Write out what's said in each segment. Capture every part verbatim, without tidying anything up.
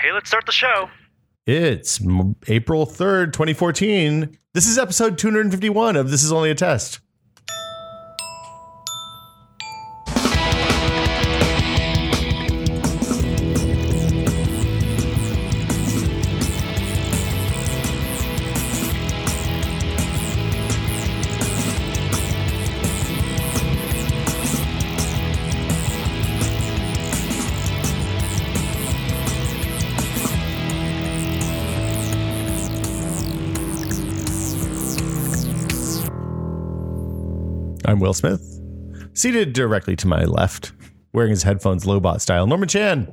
Okay, let's start the show. It's M- April third, twenty fourteen. This is episode two hundred fifty-one of This Is Only a Test. I'm Will Smith, seated directly to my left, wearing his headphones Lobot style. Norman Chan.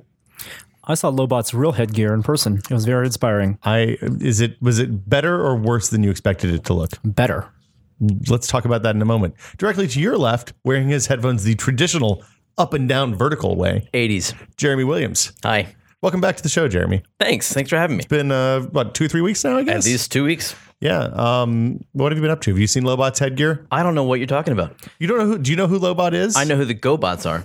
I saw Lobot's real headgear in person. It was very inspiring. I is it was it better or worse than you expected it to look? Better. Let's talk about that in a moment. Directly to your left, wearing his headphones the traditional up and down vertical way. eighties. Jeremy Williams. Hi. Welcome back to the show, Jeremy. Thanks. Thanks for having me. It's been uh, what two, three weeks now, I guess. At least two weeks. Yeah. Um, what have you been up to? Have you seen Lobot's headgear? I don't know what you're talking about. You don't know who? Do you know who Lobot is? I know who the GoBots are.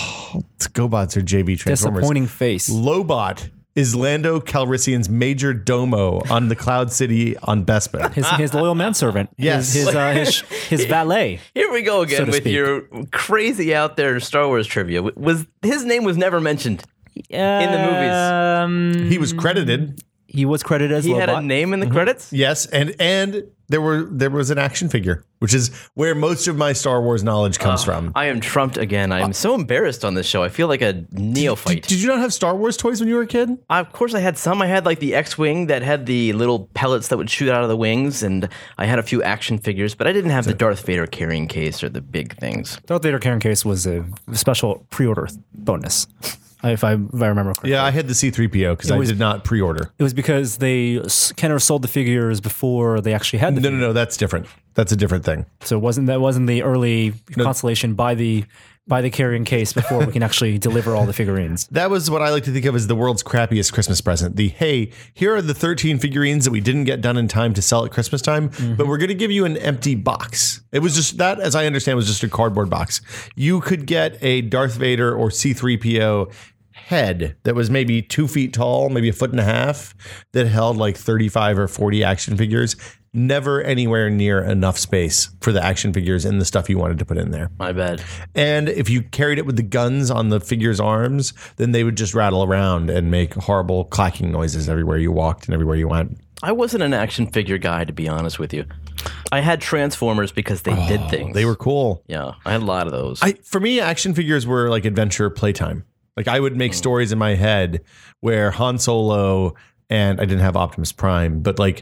It's GoBots or J V Transformers. Disappointing face. Lobot is Lando Calrissian's major domo on the Cloud City on Bespin. His, his loyal manservant. Yes. His his, uh, his, his valet. Here we go again So to with speak. your crazy out there Star Wars trivia. Was his name was never mentioned in the movies? Um, He was credited. he was credited as He Lobot. had a name in the credits? Yes, and and there were there was an action figure, which is where most of my Star Wars knowledge comes from. I am trumped again. I am so embarrassed on this show. I feel like a neophyte. Did you not have Star Wars toys when you were a kid? I, of course, I had some. I had like the X-Wing that had the little pellets that would shoot out of the wings, and I had a few action figures, but I didn't have the Darth Vader carrying case or the big things. Darth Vader carrying case was a special pre-order bonus, if I, if I remember correctly. Yeah, I had the C three P O because I was- did not pre-order. It was because they s- Kenner sold the figures before they actually had the No, figures. no, no, that's different. That's a different thing. So it wasn't that wasn't the early constellation by the by the carrying case before we can actually deliver all the figurines. That was what I like to think of as the world's crappiest Christmas present. The, hey, here are the thirteen figurines that we didn't get done in time to sell at Christmas time, but we're going to give you an empty box. It was just, that, as I understand, was just a cardboard box. You could get a Darth Vader or C three P O head that was maybe two feet tall, maybe a foot and a half, that held like thirty-five or forty action figures. Never anywhere near enough space for the action figures and the stuff you wanted to put in there. My bad. And if you carried it with the guns on the figure's arms, then they would just rattle around and make horrible clacking noises everywhere you walked and everywhere you went. I wasn't an action figure guy, to be honest with you. I had Transformers because they did things. They were cool. Yeah, I had a lot of those. I, for me, action figures were like adventure playtime. Like I would make stories in my head where Han Solo and I didn't have Optimus Prime, but like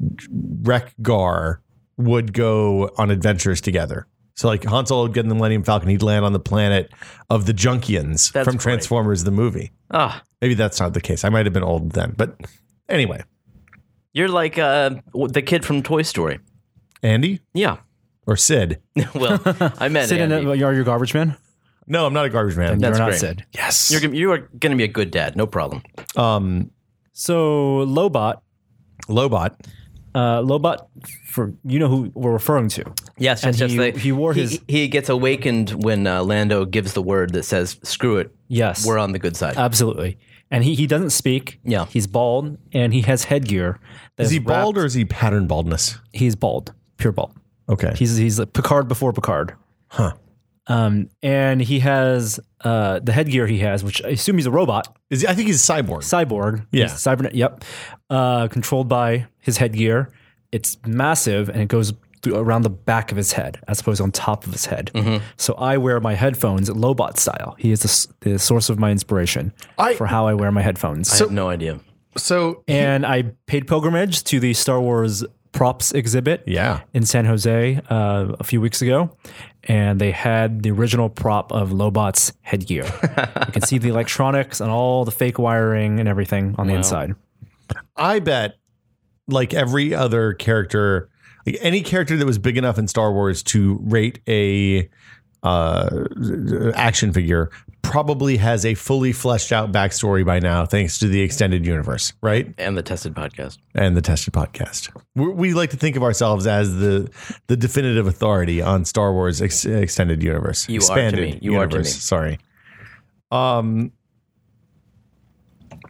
Wreck-Gar would go on adventures together. So like Han Solo would get in the Millennium Falcon, he'd land on the planet of the Junkians That's from great. Transformers the movie. Ah, Maybe that's not the case. I might have been old then, but anyway. you're like uh, the kid from Toy Story. Andy Yeah. or Sid? Well, I meant Sid in Andy. a, are you a garbage man? No, I'm not a garbage man. That's You're not great. Sid. Yes. You're, you are going to be a good dad. No problem. Um, So Lobot, Lobot. uh, Lobot, for you know who we're referring to. Yes, And it's just he- that he wore his- He, gets awakened when uh, Lando gives the word that says, "Screw it, Yes, we're on the good side." absolutely. And he, he doesn't speak. Yeah. He's bald, and he has headgear. that Is he wrapped- bald or is he pattern baldness? He's bald, pure bald. Okay. He's he's like Picard before Picard. Huh. Um, and he has uh, the headgear he has, which I assume he's a robot, Is he, I think he's a cyborg. cyborg. Yeah. He's cybernet. Yep. Uh, controlled by his headgear. It's massive, and it goes through, around the back of his head, as opposed to on top of his head. Mm-hmm. So I wear my headphones Lobot style. He is the, s- the source of my inspiration I- for how I wear my headphones. I have no idea. So and I paid pilgrimage to the Star Wars props exhibit yeah. in San Jose uh, a few weeks ago, and they had the original prop of Lobot's headgear. You can see the electronics and all the fake wiring and everything on the inside. I bet like every other character, like any character that was big enough in Star Wars to rate a uh, action figure probably has a fully fleshed out backstory by now, thanks to the extended universe, right? And the Tested podcast. And the Tested podcast. We, we like to think of ourselves as the the definitive authority on Star Wars ex- extended universe. You are to expanded me. You are to universe. me. Sorry. Um.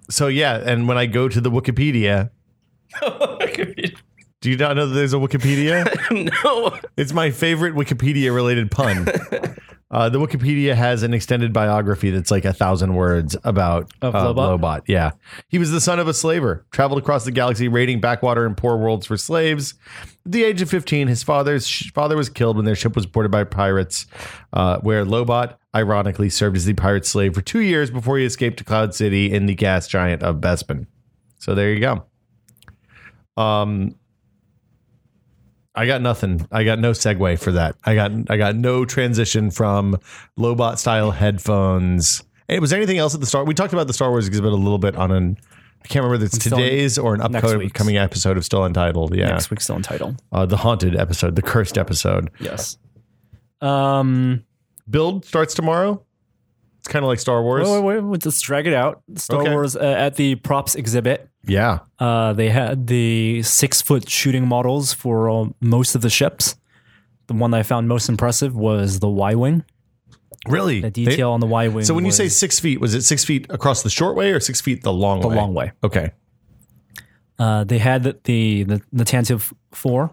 So yeah, and when I go to the Wikipedia, do you not know that there's a Wikipedia? No. It's my favorite Wikipedia related pun. Uh, the Wikipedia has an extended biography that's like a thousand words about Of uh, Lobot? Lobot. Yeah. He was the son of a slaver, traveled across the galaxy raiding backwater and poor worlds for slaves. At the age of fifteen, his father's sh- father was killed when their ship was boarded by pirates, uh, where Lobot, ironically, served as the pirate slave for two years before he escaped to Cloud City in the gas giant of Bespin. So there you go. Um, I got nothing. I got no segue for that. I got I got no transition from Lobot style headphones. Hey, was there anything else at the Star? We talked about the Star Wars exhibit a little bit on an. I can't remember if it's Still today's or an next upcoming week's. coming episode of Still Untitled. Yeah, Next week's still entitled. uh, the haunted episode, the cursed episode. Yes. Um. Build starts tomorrow. It's kind of like Star Wars. Wait, wait, wait. Let's drag it out. Star Okay. Wars uh, at the props exhibit. Yeah. Uh, they had the six foot shooting models for uh, most of the ships. The one that I found most impressive was the Y wing. Really? The detail on the Y wing. So when you was say six feet, was it six feet across the short way or six feet the long the way? long way, Okay. uh, they had the the the, the Tantive four,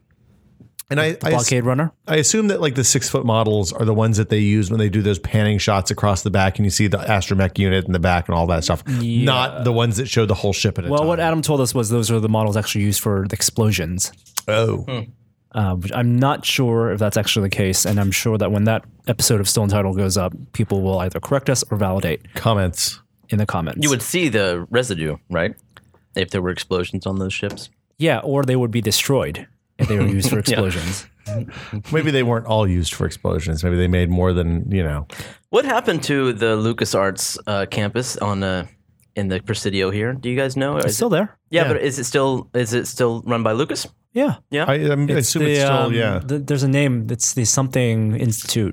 And I, the I, blockade runner. I assume that like the six foot models are the ones that they use when they do those panning shots across the back and you see the astromech unit in the back and all that stuff. Yeah. Not the ones that show the whole ship at a Well, time. what Adam told us was those are the models actually used for the explosions. Oh. Uh, which I'm not sure if that's actually the case, and I'm sure that when that episode of Still Entitled goes up, people will either correct us or validate Comments. in the comments. You would see the residue, right? If there were explosions on those ships. yeah, or they would be destroyed if they were used for explosions. Maybe they weren't all used for explosions. Maybe they made more than, you know. What happened to the LucasArts uh, campus on uh, in the Presidio here? Do you guys know? Or It's is still it- there. yeah, Yeah. but is it still is it still run by Lucas? Yeah. Yeah. I, I'm- I assume it's still, um, yeah. th- there's a name. It's the something institute.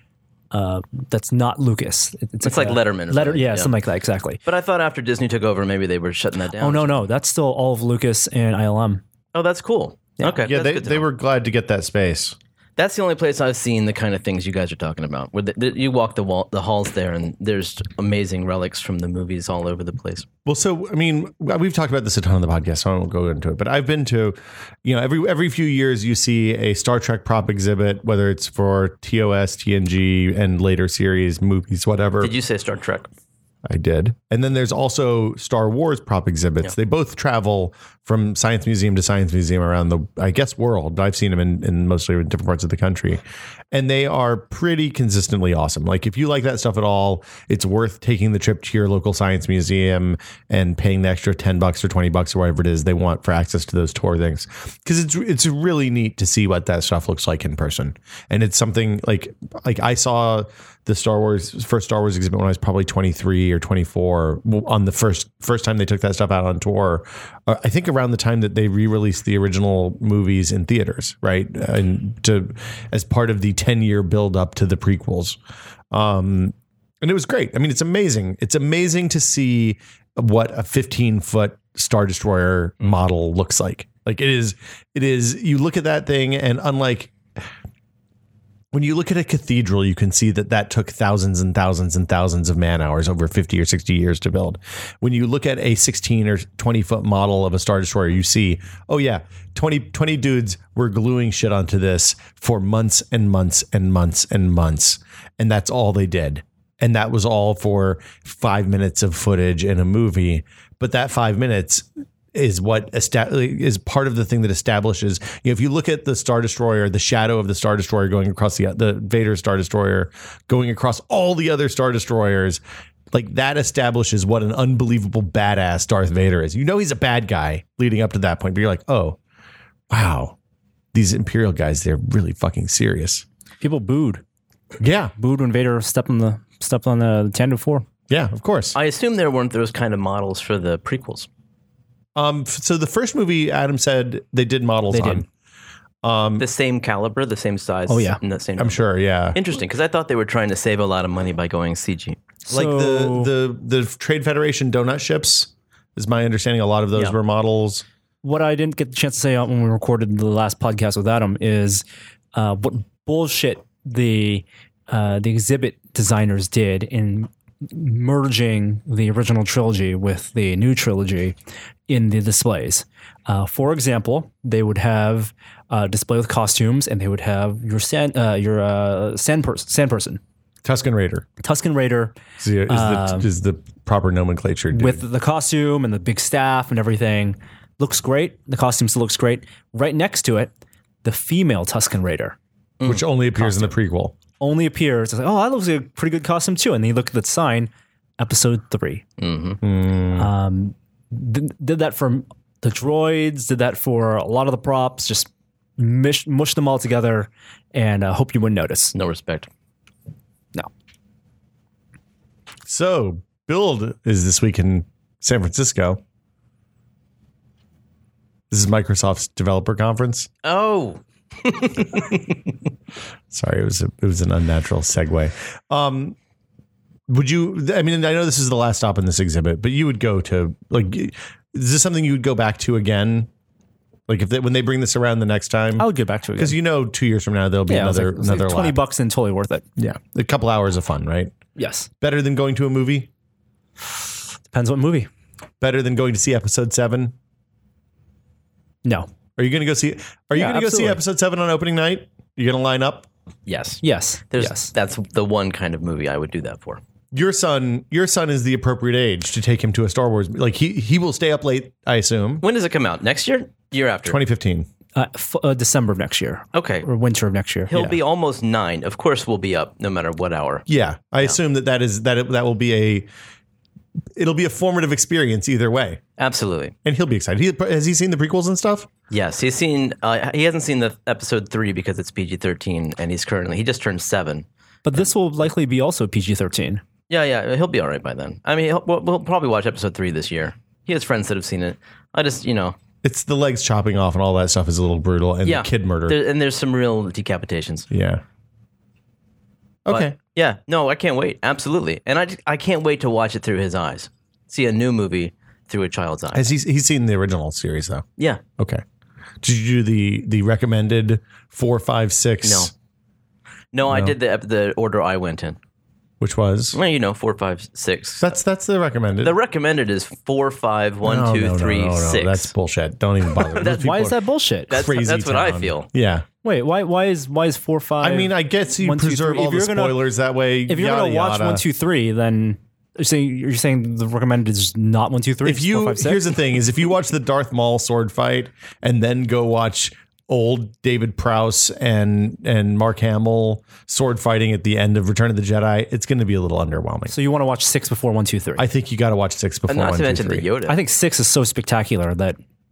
Uh, that's not Lucas. It- It's like a- Letterman or Letter, something, yeah, yeah. something like that. Exactly. But I thought after Disney took over, maybe they were shutting that down. Oh no, no, that's still all of Lucas and I L M. Oh, that's cool. Okay. yeah, that's they, good to they know. were glad to get that space. That's the only place I've seen the kind of things you guys are talking about. Where the, the, you walk the wall, the halls there, and there's amazing relics from the movies all over the place. Well, so I mean, we've talked about this a ton on the podcast, so I won't go into it. But I've been to, you know, every every few years you see a Star Trek prop exhibit, whether it's for T O S, T N G, and later series, movies, whatever. Did you say Star Trek? I did. And then there's also Star Wars prop exhibits. They both travel from science museum to science museum around the, I guess, world. I've seen them in, in mostly in different parts of the country. And they are pretty consistently awesome. Like if you like that stuff at all, it's worth taking the trip to your local science museum and paying the extra ten bucks or twenty bucks or whatever it is they want for access to those tour things. Because it's it's really neat to see what that stuff looks like in person. And it's something like like I saw the Star Wars first Star Wars exhibit when I was probably twenty-three or twenty-four on the first first time they took that stuff out on tour. Uh, I think around the time that they re-released the original movies in theaters, right? And to as part of the ten year build up to the prequels. Um, and it was great. I mean, it's amazing. It's amazing to see what a fifteen foot Star Destroyer model looks like. Like it is, it is, you look at that thing and unlike when you look at a cathedral, you can see that that took thousands and thousands and thousands of man hours over fifty or sixty years to build. When you look at a sixteen or twenty foot model of a Star Destroyer, you see, oh yeah, twenty, twenty dudes were gluing shit onto this for months and months and months and months. And that's all they did. And that was all for five minutes of footage in a movie. But that five minutes is what esta- is part of the thing that establishes, you know, if you look at the Star Destroyer, the shadow of the Star Destroyer going across the, the Vader Star Destroyer, going across all the other Star Destroyers, like that establishes what an unbelievable badass Darth Vader is. You know, he's a bad guy leading up to that point, but you're like, oh, wow, these Imperial guys, they're really fucking serious. People booed, Yeah. booed when Vader stepped on the stepped on the Tantive four. Yeah, of course. I assume there weren't those kind of models for the prequels. Um, f- so the first movie, Adam said they did models They on. did. Um, The same caliber, the same size. Oh, yeah. and the same. I'm number. sure. Yeah. Interesting, because I thought they were trying to save a lot of money by going C G. Like the, So- the, the Trade Federation donut ships is my understanding. A lot of those Yeah. were models. What I didn't get the chance to say when we recorded the last podcast with Adam is uh, what bullshit the uh, the exhibit designers did in merging the original trilogy with the new trilogy in the displays. Uh, for example, they would have a display with costumes, and they would have your sand, uh, your uh, sand, pers- sand person, Tusken Raider Tusken Raider, is the, is Um, the, is the proper nomenclature. Dude. with the costume and the big staff and everything. Looks great. The costume still looks great. Right next to it, the female Tusken Raider which only appears in the prequel. only appears. It's like, oh, that looks like a pretty good costume too. And then you look at the sign, episode three. Mm-hmm. Um, did, did that for the droids, did that for a lot of the props, just mish, mush them all together and uh, hope you wouldn't notice. No respect. No. So, Build is this week in San Francisco. This is Microsoft's developer conference. Oh, Sorry, it was a, it was an unnatural segue. Um, would you? I mean, I know this is the last stop in this exhibit, but you would go to like. Is this something you would go back to again? Like if they, when they bring this around the next time? I would get back to it Because you know, two years from now there'll be yeah, it was another like- it was like another twenty lap. bucks and totally worth it. Yeah, a couple hours of fun, right? Yes. Better than going to a movie. Depends what movie. Better than going to see episode seven. No. Are you going to go see? Are you Yeah, going to go see absolutely. episode seven on opening night? You're going to line up. yes. Yes. There's, yes. That's the one kind of movie I would do that for. Your son, your son is the appropriate age to take him to a Star Wars. Like he he will stay up late, I assume. When does it come out? Next year? Year after? twenty fifteen. Uh, f- uh, December of next year. Okay. Or winter of next year. He'll Yeah. be almost nine. Of course, we'll be up no matter what hour. Yeah, I assume that that is that it, that will be a it'll be a formative experience either way, Absolutely. and he'll be excited. He, has he seen the prequels and stuff? Yes, he's seen. Uh, he hasn't seen the episode three because it's P G thirteen, and he's currently he just turned seven. But this will likely be also P G thirteen. Yeah, yeah, he'll be all right by then. I mean, he'll, we'll, we'll probably watch episode three this year. He has friends that have seen it. I just, you know, It's the legs chopping off and all that stuff is a little brutal, and yeah, the kid murder. There, and there's some real decapitations. Yeah. But, Okay. yeah, no, I can't wait. Absolutely, and I, just- I can't wait to watch it through his eyes. See a new movie through a child's eyes. Has he he's seen the original series though? Yeah. Okay. Did you do the the recommended four, five, six? No. No, I No. did the ep- the order I went in. Which was Well, you know, four, five, six. that's that's the recommended. The recommended is four, five, one, No, two, no, no, three, no, no, six. That's bullshit. Don't even bother. Those Why people is are that bullshit? That's crazy that's what I town. feel. Yeah. Wait, why why is why is four five? I mean, I guess you one, two, preserve three. all If the you're gonna- spoilers that way. if you're yada, gonna watch yada. one two three, then you're saying you're saying the recommended is not one two three. If it's you four, five, six? here's the thing: is if you watch the Darth Maul sword fight and then go watch old David Prowse and and Mark Hamill sword fighting at the end of Return of the Jedi, it's going to be a little underwhelming. so you want to watch six before one two three. I think you got to watch six before And not one, to two, mention three. the Yoda. I think six is so spectacular that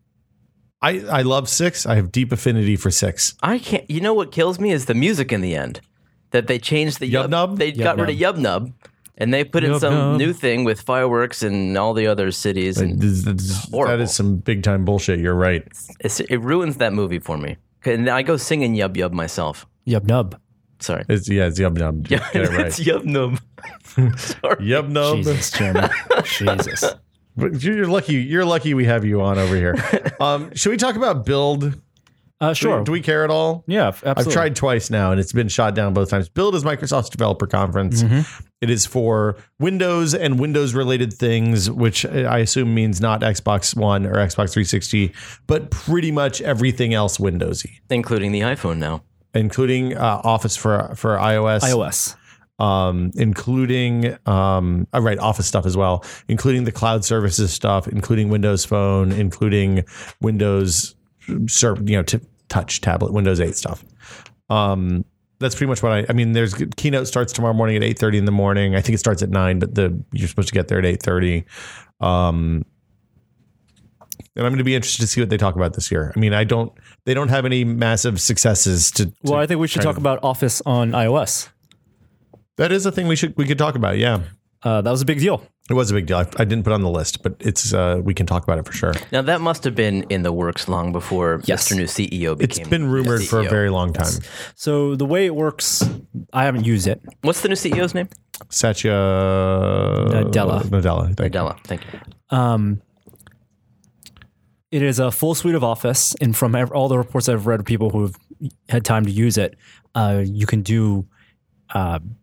I I love six. I have deep affinity for six. I can't. You know what kills me is the music in the end. That they changed the Yub Nub? They got rid of Yub Nub, and they put in Yub some Nub. new thing with fireworks and all the other cities, and This- this- that horrible. is some big time bullshit. You're right. it's, it ruins that movie for me. And I go singing Yub Yub myself. Yub Nub. Sorry. It's yeah, it's yub nub. Yeah, Get it right. it's Yub Nub. Sorry. Yub nub. Jesus, Jeremy. Jesus. But you're lucky. You're lucky we have you on over here. Um, should we talk about Build? Uh, sure. Do we care at all? yeah, absolutely. I've tried twice now, and it's been shot down both times. Build is Microsoft's developer conference. It is for Windows and Windows-related things, which I assume means not Xbox One or Xbox three sixty, but pretty much everything else Windowsy, Including the iPhone now. including uh, Office for for iOS, iOS. um, including um, uh, right Office stuff as well, including the cloud services stuff, including Windows Phone, including Windows, ser- you know, t- Touch tablet, Windows eight stuff. Um, that's pretty much what I. I mean, there's keynote starts tomorrow morning at eight thirty in the morning. I think it starts at nine, but the you're supposed to get there at eight thirty. Um, and I'm going to be interested to see what they talk about this year. I mean, I don't. They don't have any massive successes to. to Well, I think we should kind talk of- about Office on iOS. That is a thing we should we could talk about. Yeah, Uh, that was a big deal. it was a big deal. I, I didn't put it on the list, but it's uh, we can talk about it for sure. Now that must have been in the works long before Yes. Mister New C E O It's became. been rumored the for a C E O. very long time. So the way it works, I haven't used it. What's the new C E O's name? Satya Nadella. Nadella. Thank you. Della. Thank you. Um, it is a full suite of Office, and from ev- all the reports I've read of people who have had time to use it, uh, you can do uh,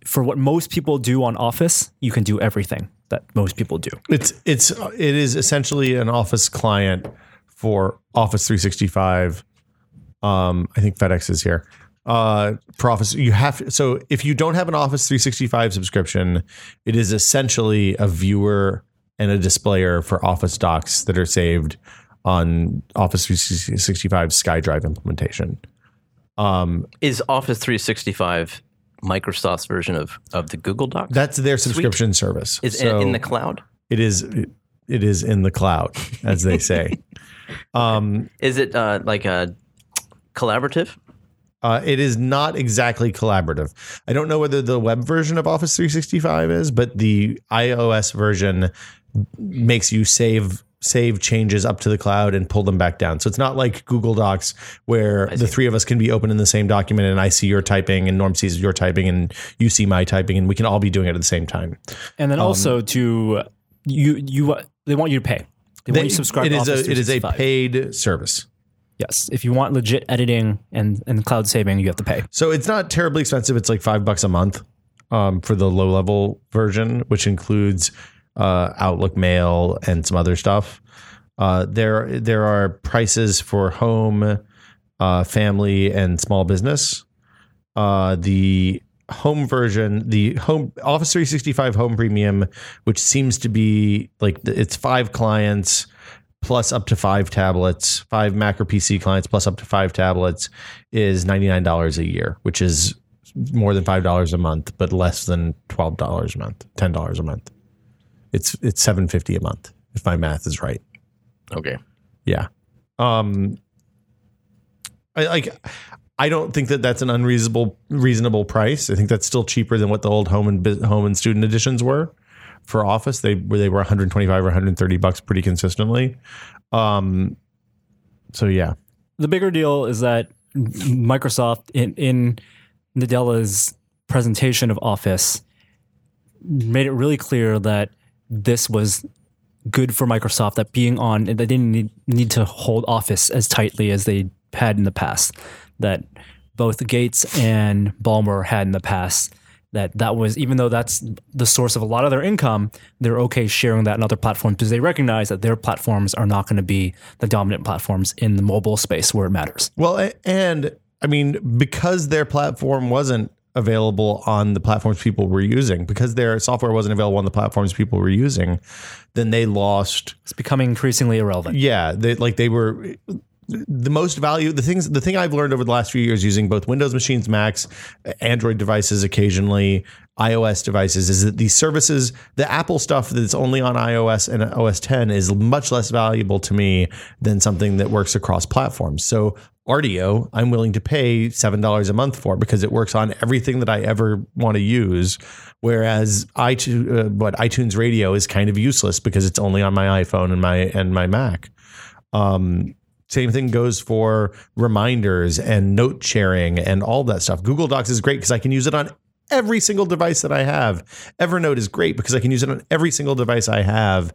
for what most people do on Office, you can do everything that most people do. It's it's it is essentially an Office client for Office three sixty-five. Um, I think FedEx is here. Uh, for Office, you have so if you don't have an Office three sixty-five subscription, it is essentially a viewer and a displayer for Office docs that are saved on Office three sixty-five SkyDrive implementation. Um, is Office three sixty-five Microsoft's version of, of the Google Docs? That's their subscription Suite? service. Is so it in the cloud? It is. It is in the cloud, as they say. um, is it uh, like a collaborative? Uh, it is not exactly collaborative. I don't know whether the web version of Office three sixty-five is, but the iOS version makes you save save changes up to the cloud and pull them back down. So it's not like Google Docs where the three of us can be open in the same document and I see your typing and Norm sees your typing and you see my typing and we can all be doing it at the same time. And then um, also to you you they want you to pay. They, they want you to subscribe. It to is Office a it is a paid service. Yes, if you want legit editing and, and cloud saving, you have to pay. So it's not terribly expensive. It's like five bucks a month um, for the low level version, which includes uh, Outlook Mail and some other stuff. Uh, there there are prices for home, uh, family, and small business. Uh, the home version, the home Office three sixty-five Home Premium, which seems to be like it's five clients plus up to five tablets, five Mac or P C clients plus up to five tablets, is ninety-nine dollars a year, which is more than five dollars a month, but less than twelve dollars a month, ten dollars a month. It's it's seven hundred fifty dollars a month, if my math is right. Okay. Yeah. Um, I like. I don't think that that's an unreasonable reasonable price. I think that's still cheaper than what the old home and home and student editions were for Office. They were they were one hundred twenty-five or one hundred thirty bucks pretty consistently. Um, so yeah. The bigger deal is that Microsoft in in Nadella's presentation of Office made it really clear that this was good for Microsoft, that being on, they didn't need, need to hold Office as tightly as they had in the past, that both Gates and Ballmer had in the past, that that was, even though that's the source of a lot of their income, they're okay sharing that in other platforms because they recognize that their platforms are not going to be the dominant platforms in the mobile space where it matters. Well, and I mean, because their platform wasn't available on the platforms people were using, because their software wasn't available on the platforms people were using, then they lost. It's becoming increasingly irrelevant. Yeah, they, like they were the most value. The things, the thing I've learned over the last few years using both Windows machines, Macs, Android devices, occasionally iOS devices, is that these services, the Apple stuff that's only on iOS and O S ten, is much less valuable to me than something that works across platforms. So Rdio, I'm willing to pay seven dollars a month for because it works on everything that I ever want to use. Whereas iTunes, uh, what iTunes Radio is kind of useless because it's only on my iPhone and my and my Mac. Um, same thing goes for reminders and note sharing and all that stuff. Google Docs is great because I can use it on every single device that I have. Evernote is great because I can use it on every single device I have.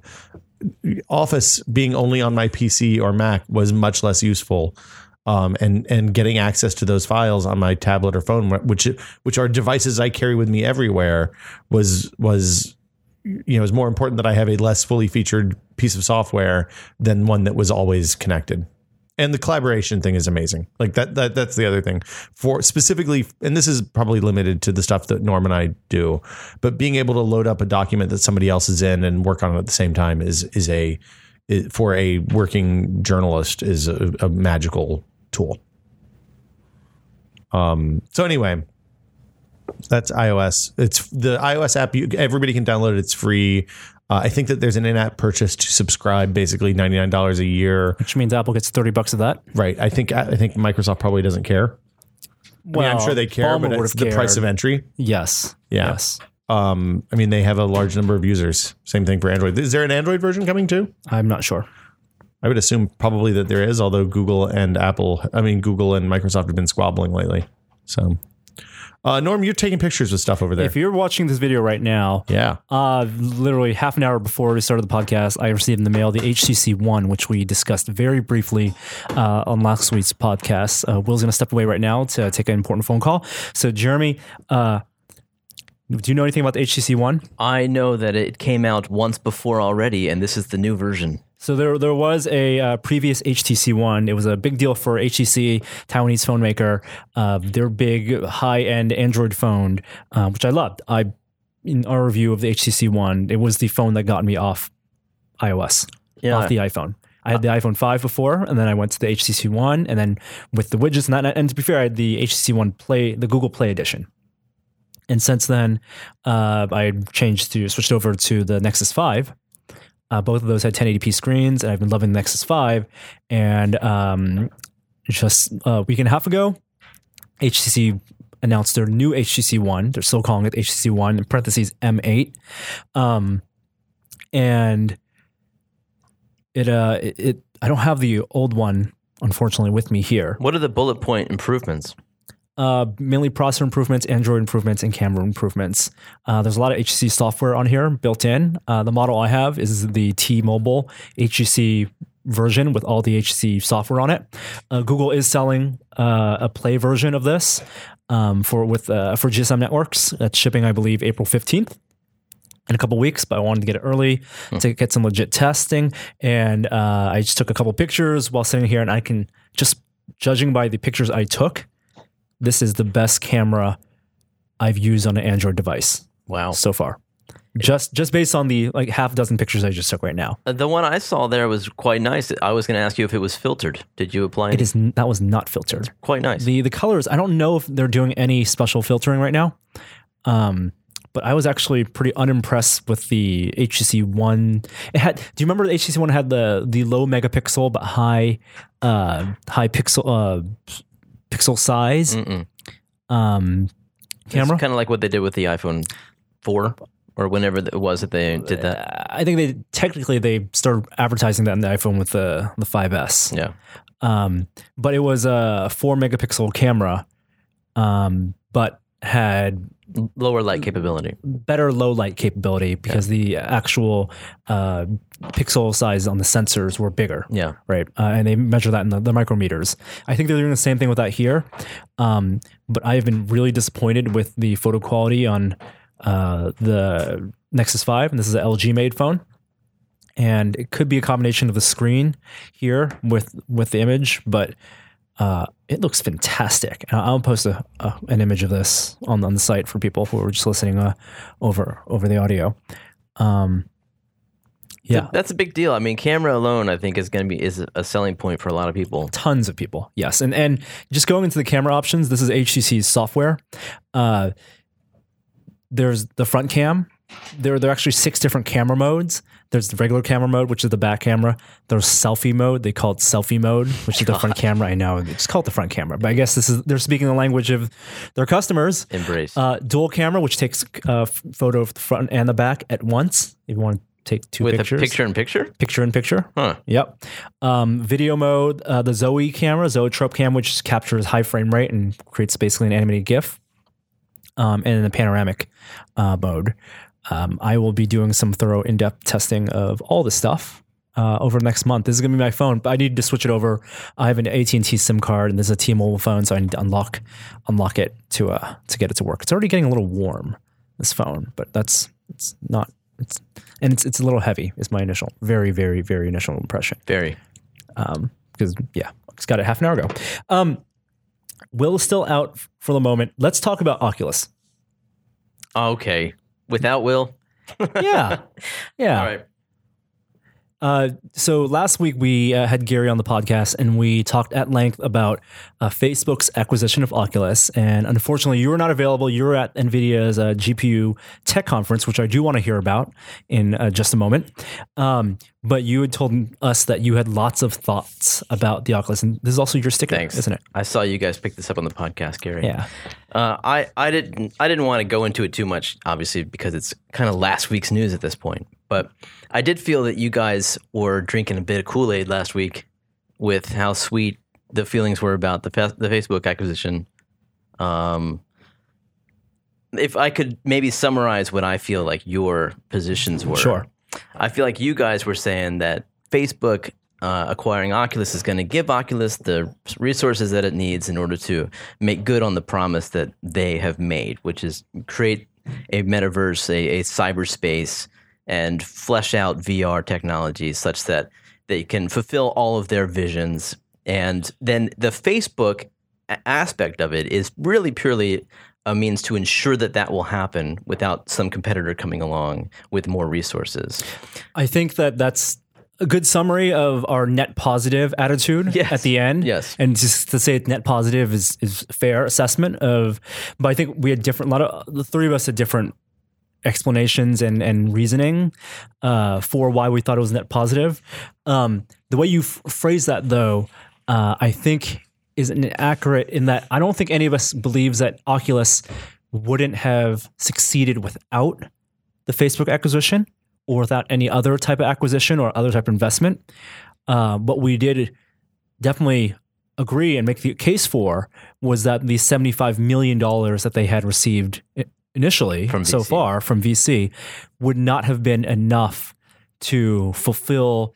Office being only on my P C or Mac was much less useful. Um, and and getting access to those files on my tablet or phone, which which are devices I carry with me everywhere, was was you know is more important that I have a less fully featured piece of software than one that was always connected. And the collaboration thing is amazing. Like that that that's the other thing for specifically, and this is probably limited to the stuff that Norm and I do, but being able to load up a document that somebody else is in and work on it at the same time is is a is, for a working journalist is a, a magical tool. Um, so anyway, that's iOS. It's the iOS app. You, everybody can download it. It's free. Uh, I think that there's an in-app purchase to subscribe, basically ninety-nine dollars a year, which means Apple gets thirty bucks of that. Right. I think I think Microsoft probably doesn't care. Well, I mean, I'm sure they care, Ballmer but it's the cared. price of entry. Yes. Yeah. Yes. Um, I mean, they have a large number of users. Same thing for Android. Is there an Android version coming too? I'm not sure. I would assume probably that there is, although Google and Apple, I mean, Google and Microsoft have been squabbling lately. So, uh, Norm, you're taking pictures of stuff over there. If you're watching this video right now, yeah, uh, literally half an hour before we started the podcast, I received in the mail the H C C One, which we discussed very briefly uh, on last week's podcast. Uh, Will's going to step away right now to take an important phone call. So, Jeremy, uh, Do you know anything about the H T C One? I know that it came out once before already, and this is the new version. So there, there was a uh, previous H T C One. It was a big deal for H T C, Taiwanese phone maker. Uh, their big high-end Android phone, uh, which I loved. I, in our review of the H T C One, it was the phone that got me off iOS, Yeah. off the iPhone. I had the iPhone five before, and then I went to the H T C One, and then with the widgets and that. And to be fair, I had the H T C One Play, the Google Play Edition. And since then, uh, I changed to switched over to the Nexus five. Uh, both of those had ten eighty p screens, and I've been loving the Nexus five. And um, just a week and a half ago, H T C announced their new H T C One. They're still calling it H T C One in parentheses M eight, um, and it, uh, it it I don't have the old one unfortunately with me here. What are the bullet point improvements? Uh, mainly processor improvements, Android improvements, and camera improvements. Uh, there's a lot of H T C software on here built in. Uh, the model I have is the T-Mobile H T C version with all the H T C software on it. Uh, Google is selling uh, a Play version of this um, for with uh, for G S M networks. That's shipping, I believe, April fifteenth. In a couple weeks, but I wanted to get it early hmm. to get some legit testing. And uh, I just took a couple pictures while sitting here, and I can just, judging by the pictures I took, this is the best camera I've used on an Android device. Wow. So far. Just just based on the like half dozen pictures I just took right now. Uh, the one I saw there was quite nice. I was going to ask you if it was filtered. Did you apply? It is n- that was not filtered. Quite nice. The the colors, I don't know if they're doing any special filtering right now. Um But I was actually pretty unimpressed with the H T C One. It had. Do you remember the H T C One had the the low megapixel but high uh, high pixel uh, pixel size um, camera? It's kind of like what they did with the iPhone four or whenever it was that they did that. Uh, I think they technically they started advertising that in the iPhone with the the five S. Yeah. Um, but it was a four megapixel camera, um, but had lower light capability, better low light capability because yeah. the actual uh, pixel size on the sensors were bigger. Yeah. Right. Uh, and they measure that in the, the micrometers. I think they're doing the same thing with that here. Um, but I have been really disappointed with the photo quality on uh, the Nexus five. And this is an L G made phone. And it could be a combination of the screen here with, with the image, but Uh, it looks fantastic. I'll post a, a, an image of this on, on the site for people who are just listening uh, over over the audio. Um, yeah, that's a big deal. I mean, camera alone, I think, is going to be is a selling point for a lot of people. Tons of people, yes. And and just going into the camera options, this is H T C's software. Uh, there's the front cam. There, there are actually six different camera modes. There's the regular camera mode, which is the back camera. There's selfie mode. They call it selfie mode, which is the front camera. I know they just call it the front camera, but I guess this is they're speaking the language of their customers. Embrace. Uh, dual camera, which takes a uh, photo of the front and the back at once. If you want to take two With pictures. With a picture in picture? Picture in picture. Huh. Yep. Um, video mode, uh, the Zoe camera, Zoetrope cam, which captures high frame rate and creates basically an animated GIF. Um, and then the panoramic uh, mode. Um, I will be doing some thorough in-depth testing of all this stuff uh, over next month. This is going to be my phone, but I need to switch it over. I have an A T and T SIM card, and this is a T-Mobile phone, so I need to unlock unlock it to uh, to get it to work. It's already getting a little warm, this phone, but that's it's not it's and it's it's a little heavy. Is my initial very very very initial impression. Very, um, because yeah, I just got it half an hour ago. Um, Will is still out for the moment. Let's talk about Oculus. Okay. Without Will? yeah. Yeah. All right. Uh, so last week we uh, had Gary on the podcast and we talked at length about uh, Facebook's acquisition of Oculus. And unfortunately, you were not available. You were at NVIDIA's uh, G P U tech conference, which I do want to hear about in uh, just a moment. Um, but you had told us that you had lots of thoughts about the Oculus. And this is also your sticker, Thanks. Isn't it? I saw you guys pick this up on the podcast, Gary. Yeah. Uh, I, I didn't I didn't want to go into it too much, obviously, because it's kind of last week's news at this point. But I did feel that you guys were drinking a bit of Kool-Aid last week with how sweet the feelings were about the the Facebook acquisition. Um, if I could maybe summarize what I feel like your positions were. Sure. I feel like you guys were saying that Facebook uh, acquiring Oculus is going to give Oculus the resources that it needs in order to make good on the promise that they have made, which is create a metaverse, a, a cyberspace, and flesh out V R technologies such that they can fulfill all of their visions. And then the Facebook aspect of it is really purely a means to ensure that that will happen without some competitor coming along with more resources. I think that that's a good summary of our net positive attitude Yes. at the end. Yes. And just to say it's net positive is is a fair assessment of, but I think we had different, a lot of, the three of us had different explanations and, and reasoning uh, for why we thought it was net positive. Um, the way you f- phrase that though, uh, I think isn't accurate in that I don't think any of us believes that Oculus wouldn't have succeeded without the Facebook acquisition or without any other type of acquisition or other type of investment. Uh, but we did definitely agree and make the case for was that the seventy-five million dollars that they had received initially From so V C. far from V C would not have been enough to fulfill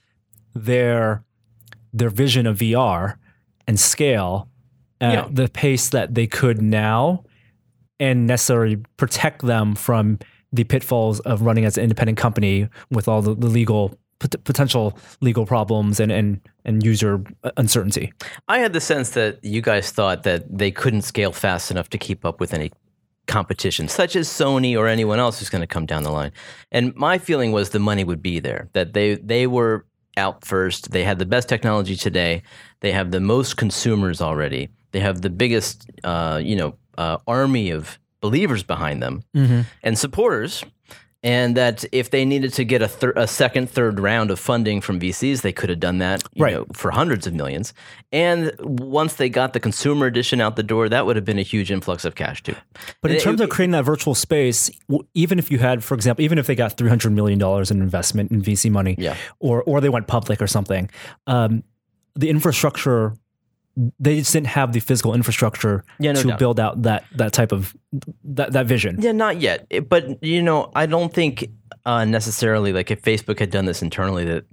their their vision of V R and scale at Yeah. the pace that they could now and necessarily protect them from the pitfalls of running as an independent company with all the, the legal pot- potential legal problems and, and, and user uncertainty. I had the sense that you guys thought that they couldn't scale fast enough to keep up with any competition, such as Sony or anyone else who's going to come down the line. And my feeling was the money would be there, that they they were out first. They had the best technology today. They have the most consumers already. They have the biggest, uh, you know, uh, army of believers behind them and supporters. And that if they needed to get a, thir- a second, third round of funding from V Cs, they could have done that you Right. know, for hundreds of millions. And once they got the consumer edition out the door, that would have been a huge influx of cash too. But in And terms it- of creating that virtual space, w- even if you had, for example, even if they got three hundred million dollars in investment in V C money, Yeah. or or they went public or something, um, the infrastructure, they just didn't have the physical infrastructure Yeah, no to doubt. build out that that type of that, that vision. Yeah, not yet. It- But, you know, I don't think uh, necessarily, like if Facebook had done this internally, that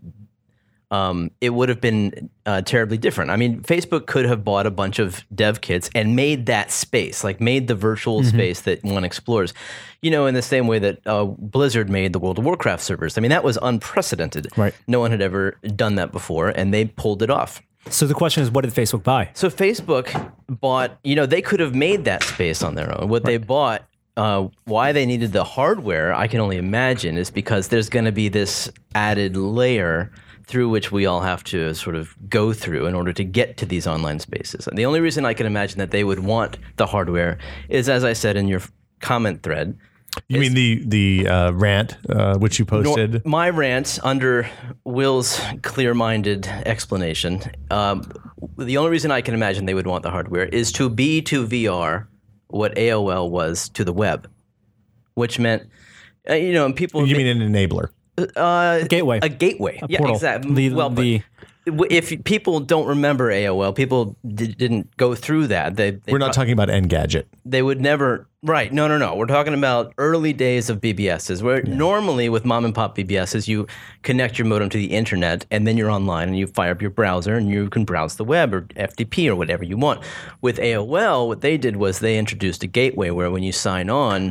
um, it would have been uh, terribly different. I mean, Facebook could have bought a bunch of dev kits and made that space, like made the virtual space that one explores, you know, in the same way that uh, Blizzard made the World of Warcraft servers. I mean, that was unprecedented. Right. No one had ever done that before, and they pulled it off. So the question is, what did Facebook buy? So Facebook bought, you know, they could have made that space on their own. What they bought, uh, why they needed the hardware, I can only imagine, is because there's going to be this added layer through which we all have to sort of go through in order to get to these online spaces. And the only reason I can imagine that they would want the hardware is, as I said in your comment thread, You mean the the uh, rant uh, which you posted? Nor- my rant under Will's clear-minded explanation. Um, the only reason I can imagine they would want the hardware is to be to V R what A O L was to the web, which meant, uh, you know, and people. You mean an enabler? uh, Gateway. A gateway. yeah, portal. exactly. The- well, but the- w- if people don't remember A O L, people d- didn't go through that. They, they We're not talking about Engadget. they would never right no no no we're talking about early days of B B Ss where normally with mom and pop B B Ss you connect your modem to the internet and then you're online and you fire up your browser and you can browse the web or F T P or whatever you want. With A O L, what they did was they introduced a gateway where when you sign on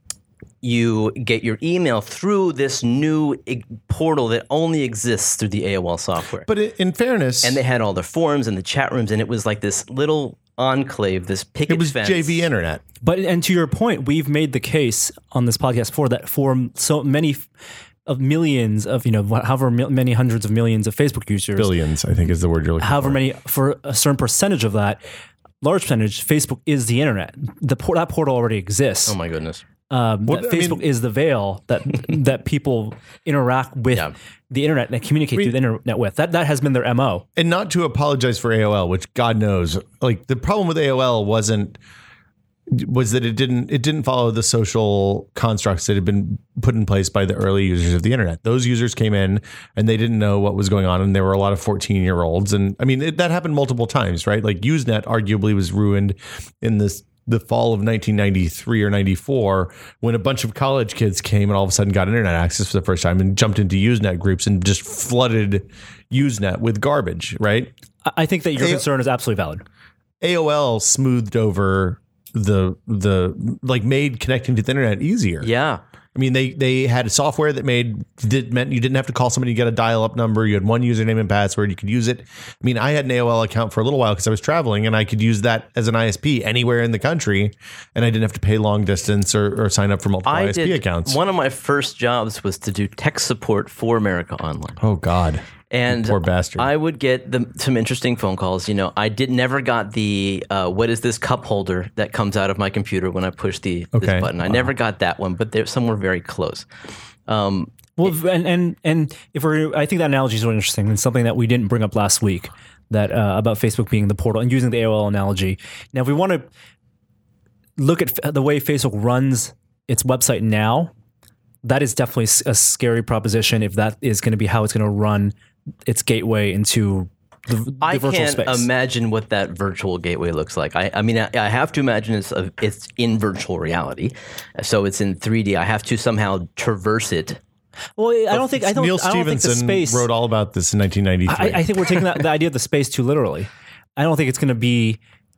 you get your email through this new i- portal that only exists through the A O L software. But i- in fairness, And they had all the forums and the chat rooms, and it was like this little enclave, this picket it was fence. J V Internet. But and to your point, we've made the case on this podcast for that for so many f- of millions of you know wha- however mil- many hundreds of millions of Facebook users, Billions, I think, is the word you're looking however for. many for a certain percentage of that, large percentage, Facebook is the internet. The por- that portal already exists. Oh my goodness. um, Well, that I mean- Facebook is the veil that that people interact with Yeah. the internet and communicate through the internet with. That that has been their M O. And not to apologize for A O L, which God knows, like the problem with A O L wasn't was that it didn't it didn't follow the social constructs that had been put in place by the early users of the internet. Those users came in and they didn't know what was going on, and there were a lot of fourteen year olds, and I mean it, that happened multiple times, right? Like Usenet arguably was ruined in this the fall of nineteen ninety-three or ninety-four when a bunch of college kids came and all of a sudden got internet access for the first time and jumped into Usenet groups and just flooded Usenet with garbage, right? I- I think that your Hey, concern is absolutely valid. A O L smoothed over the the like made connecting to the internet easier. Yeah. I mean, they they had software that made did meant you didn't have to call somebody to get a dial-up number. You had one username and password. You could use it. I mean, I had an A O L account for a little while because I was traveling, and I could use that as an I S P anywhere in the country, and I didn't have to pay long distance or, or sign up for multiple I I S P did, accounts. One of my first jobs was to do tech support for America Online. Oh God. And poor bastard. I would get the, some interesting phone calls. You know, I did never got the uh, what is this cup holder that comes out of my computer when I push the Okay. this button. I wow. never got that one, but they're somewhere very close. Um, well, and and and if we're, I think that analogy is really interesting and something that we didn't bring up last week. That uh, about Facebook being the portal and using the A O L analogy. Now, if we want to look at f- the way Facebook runs its website now, that is definitely a scary proposition. If that is going to be how it's going to run its gateway into the, the I virtual can't space. imagine what that virtual gateway looks like. I, I mean, I, I have to imagine it's a, it's in virtual reality, so it's in three D. I have to somehow traverse it. Well, I don't think I don't. Neil I don't think the Stephenson space, wrote all about this in nineteen ninety-three. I, I think we're taking that, the idea of the space too literally. I don't think it's going to be.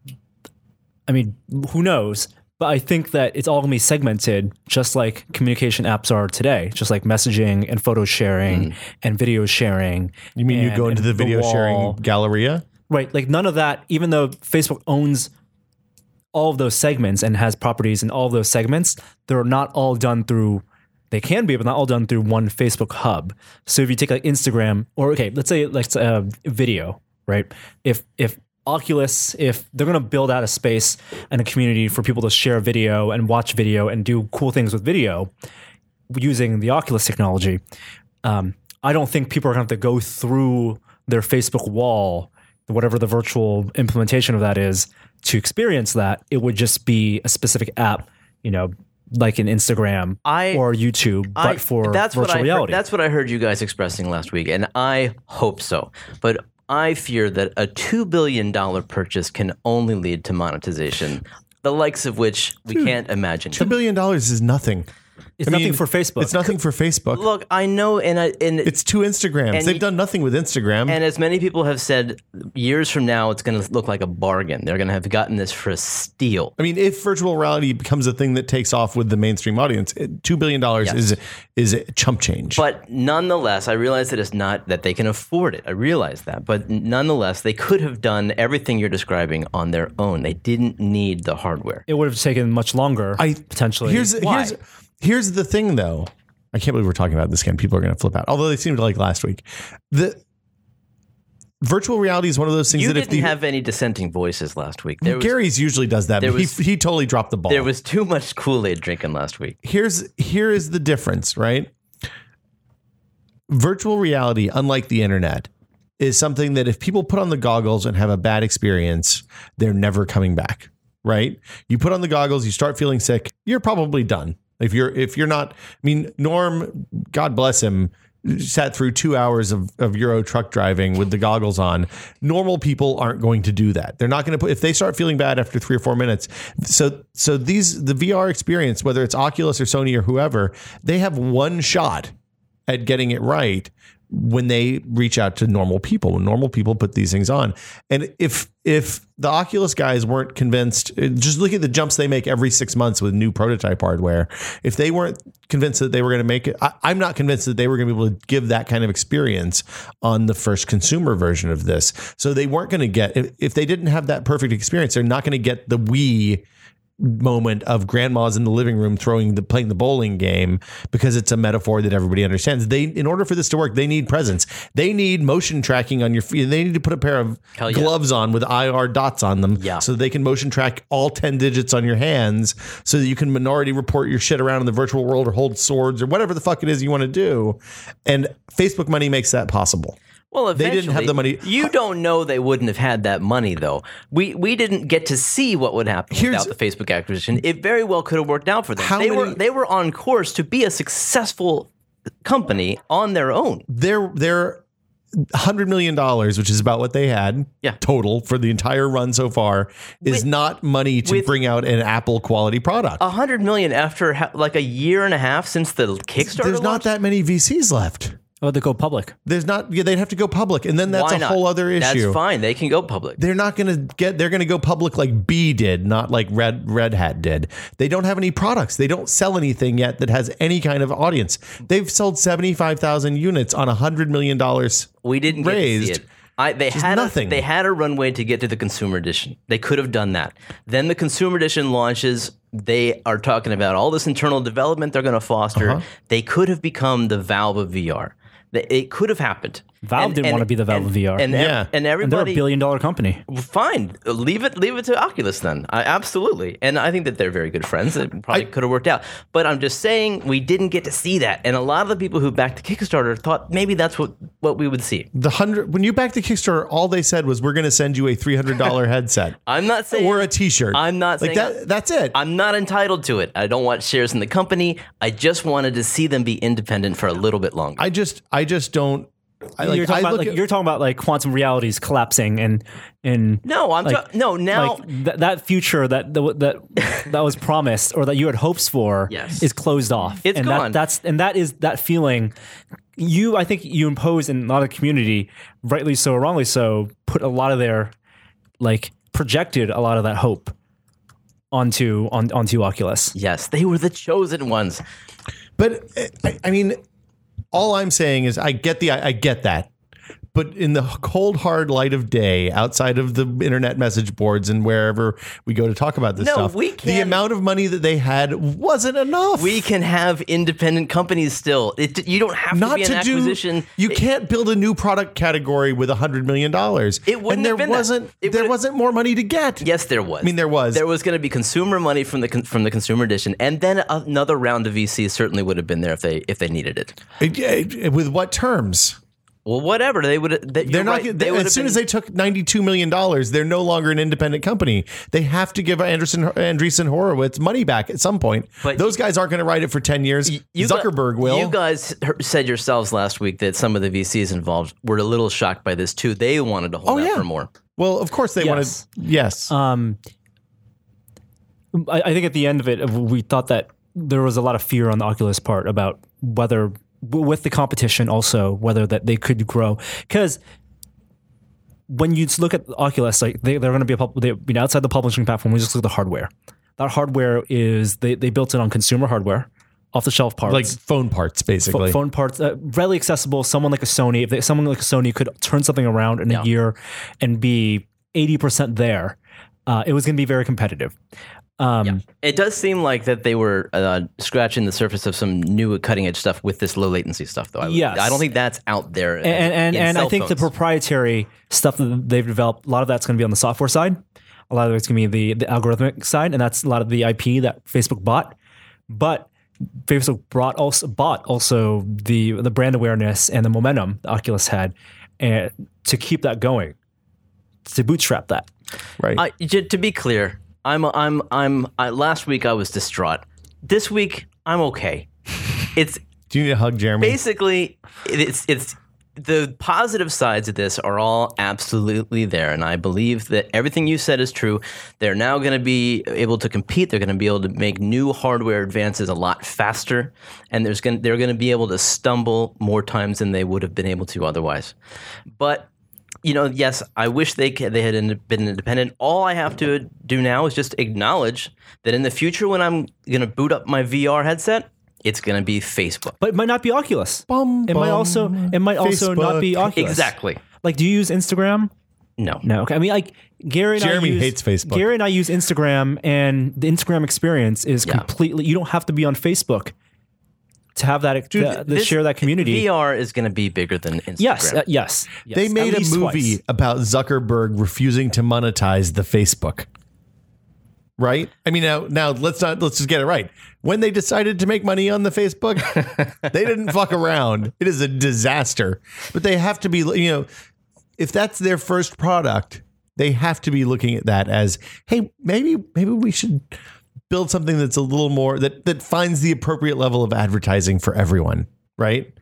I mean, who knows? But I think that it's all going to be segmented, just like communication apps are today, just like messaging and photo sharing mm. and video sharing. You mean and, you go into the video the sharing galleria? Right. Like none of that, even though Facebook owns all of those segments and has properties in all of those segments, they're not all done through, they can be, but not all done through one Facebook hub. So if you take like Instagram or, okay, let's say like uh, video, right? If, if, Oculus, if they're going to build out a space and a community for people to share video and watch video and do cool things with video using the Oculus technology, um, I don't think people are going to have to go through their Facebook wall, whatever the virtual implementation of that is, to experience that. It would just be a specific app, you know, like an Instagram I, or YouTube, but I, for that's virtual what I reality. Heard, that's what I heard you guys expressing last week, and I hope so. But I fear that a two billion dollars purchase can only lead to monetization, the likes of which we Dude, can't imagine. two billion dollars is nothing. It's I nothing mean, for Facebook. It's nothing for Facebook. Look, I know, and, I, and it's two Instagrams. and They've y- done nothing with Instagram. And as many people have said, years from now, it's going to look like a bargain. They're going to have gotten this for a steal. I mean, if virtual reality becomes a thing that takes off with the mainstream audience, two billion dollars yes. is is a chump change. But nonetheless, I realize that it's not that they can afford it. I realize that. But nonetheless, they could have done everything you're describing on their own. They didn't need the hardware. It would have taken much longer, I, potentially. Here's, Why? here's Here's the thing, though. I can't believe we're talking about this again. People are going to flip out. Although they seemed to like last week. The virtual reality is one of those things you that didn't if the, have any dissenting voices last week. There Gary's was, usually does that, but was, he, he totally dropped the ball. There was too much Kool-Aid drinking last week. Here's here is the difference, right? Virtual reality, unlike the internet, is something that if people put on the goggles and have a bad experience, they're never coming back, right? You put on the goggles, you start feeling sick, you're probably done. If you're if you're not, I mean, Norm, God bless him, sat through two hours of, of Euro truck driving with the goggles on. Normal people aren't going to do that. They're not going to put, if they start feeling bad after three or four minutes. So so these the V R experience, whether it's Oculus or Sony or whoever, they have one shot at getting it right when they reach out to normal people, when normal people put these things on. And if if the Oculus guys weren't convinced, just look at the jumps they make every six months with new prototype hardware. If they weren't convinced that they were going to make it, I, I'm not convinced that they were going to be able to give that kind of experience on the first consumer version of this. So they weren't going to get, if, if they didn't have that perfect experience, they're not going to get the Wii moment of grandma's in the living room throwing the playing the bowling game, because it's a metaphor that everybody understands. They, in order for this to work, they need presence. They need motion tracking on your feet. They need to put a pair of yeah. gloves on with I R dots on them, yeah. so they can motion track all ten digits on your hands, so that you can minority report your shit around in the virtual world or hold swords or whatever the fuck it is you want to do. And Facebook money makes that possible. Well, they didn't have the money. You don't know they wouldn't have had that money, though. We we didn't get to see what would happen Here's, without the Facebook acquisition. It very well could have worked out for them. How they many, were they were on course to be a successful company on their own. They're they're one hundred million dollars, which is about what they had yeah. total for the entire run so far, is with, not money to bring out an Apple quality product. one hundred million dollars after ha- like a year and a half since the Kickstarter There's not launched? that many V Cs left. Oh, they go public. There's not. Yeah, they'd have to go public, and then that's Why a not? whole other issue. That's fine. They can go public. They're not going to get. They're going to go public like B did, not like Red Red Hat did. They don't have any products. They don't sell anything yet that has any kind of audience. They've sold seventy-five thousand units on a hundred million dollars. We didn't raised. get to see it. I, they Just had nothing. A, they had a runway to get to the consumer edition. They could have done that. Then the consumer edition launches. They are talking about all this internal development they're going to foster. Uh-huh. They could have become the Valve of V R. They- It could have happened. Valve And- didn't and- want to be the Valve and- of V R. And, ev- Yeah. and and they're a everybody. billion dollar company. Fine, leave it. Leave it to Oculus then. I, absolutely, and I think that they're very good friends. It probably I- could have worked out. But I'm just saying we didn't get to see that, and a lot of the people who backed the Kickstarter thought maybe that's what what we would see. The hundred when you back the Kickstarter, all they said was, "We're going to send you a three hundred dollar headset I'm not saying or a T-shirt." I'm not like saying that. That's it. I'm not entitled to it. I don't want shares in the company. I just wanted to see them be independent for a little bit longer. I just, I just don't. I, like, you're, talking I about, look like, at, you're talking about like quantum realities collapsing and and no, I'm like- ta- no now. like th- that future that that that was promised or that you had hopes for Yes. is closed off. It's and gone. That, that's and that is that feeling. You, I think, you impose in a lot of community, rightly so or wrongly so, put a lot of their like projected a lot of that hope onto on onto Oculus. yes, they were the chosen ones. but I, I mean, all I'm saying is, I get the, I, I get that. But in the cold, hard light of day, outside of the internet message boards and wherever we go to talk about this No, stuff, we the can't- amount of money that they had wasn't enough. We can have independent companies still. It, you don't have to not be an to do. acquisition. You It- can't build a new product category with a hundred million dollars. It wouldn't and there have been that. wasn't. It there would've- wasn't more money to get. Yes, there was. I mean, there was. There was going to be consumer money from the con- from the consumer edition, and then another round of V Cs certainly would have been there if they if they needed it. It- it- with what terms? Well, whatever they would. They, They're not. Right, they, would as have soon been, as they took ninety-two million dollars, they're no longer an independent company. They have to give Anderson, Andreessen Horowitz money back at some point. But those guys aren't going to ride it for ten years. you gu- Zuckerberg will. You guys he- said yourselves last week that some of the V Cs involved were a little shocked by this too. They wanted to hold Oh, out yeah. for more. well, of course they Yes. wanted. Yes. Um, I, I think at the end of it, we thought that there was a lot of fear on the Oculus part about whether, with the competition, also whether that they could grow. Because when you look at Oculus, like they, they're going to be a pub, they, you know, outside the publishing platform. We just look at the hardware. That hardware is they they built it on consumer hardware, off the shelf parts, like phone parts, basically. Ph- phone parts, uh, readily accessible. Someone like a Sony, if they, someone like a Sony could turn something around in Yeah. a year and be eighty percent there, uh, it was going to be very competitive. Um, It does seem like that they were uh, scratching the surface of some new cutting edge stuff with this low latency stuff, though. I, would- Yes. I don't think that's out there. and and, in and I cell think the phones. proprietary stuff that they've developed, a lot of that's going to be on the software side. A lot of it's going to be the, the algorithmic side, and that's a lot of the I P that Facebook bought. But Facebook brought also bought also the the brand awareness and the momentum that Oculus had, and to keep that going, to bootstrap that. right. I, j- to be clear, I'm I'm I'm. I, last week I was distraught. This week I'm okay. It's Do you need a hug, Jeremy? basically it's it's the positive sides of this are all absolutely there, and I believe that everything you said is true. They're now going to be able to compete. They're going to be able to make new hardware advances a lot faster, and there's going they're going to be able to stumble more times than they would have been able to otherwise. But you know, yes, I wish they ca- they had in- been independent. All I have to do now is just acknowledge that in the future, when I'm going to boot up my V R headset, it's going to be Facebook. But it might not be Oculus. Bum, it might bum. also it might also not be Facebook. Oculus. Exactly. Like, do you use Instagram? No. No. Okay. I mean, like Gary and Jeremy I use, hates Facebook. Gary and I use Instagram, and the Instagram experience is Yeah. completely. You don't have to be on Facebook to have that Dude, to, to This- share that community. V R is going to be bigger than Instagram. Yes, uh, yes, yes. They At made a least movie twice. about Zuckerberg refusing to monetize the Facebook. Right? I mean, now, now let's not let's just get it right. When they decided to make money on the Facebook, they didn't fuck around. It is a disaster. But they have to be, you know, if that's their first product, they have to be looking at that as, hey, maybe maybe we should build something that's a little more that that finds the appropriate level of advertising for everyone, right?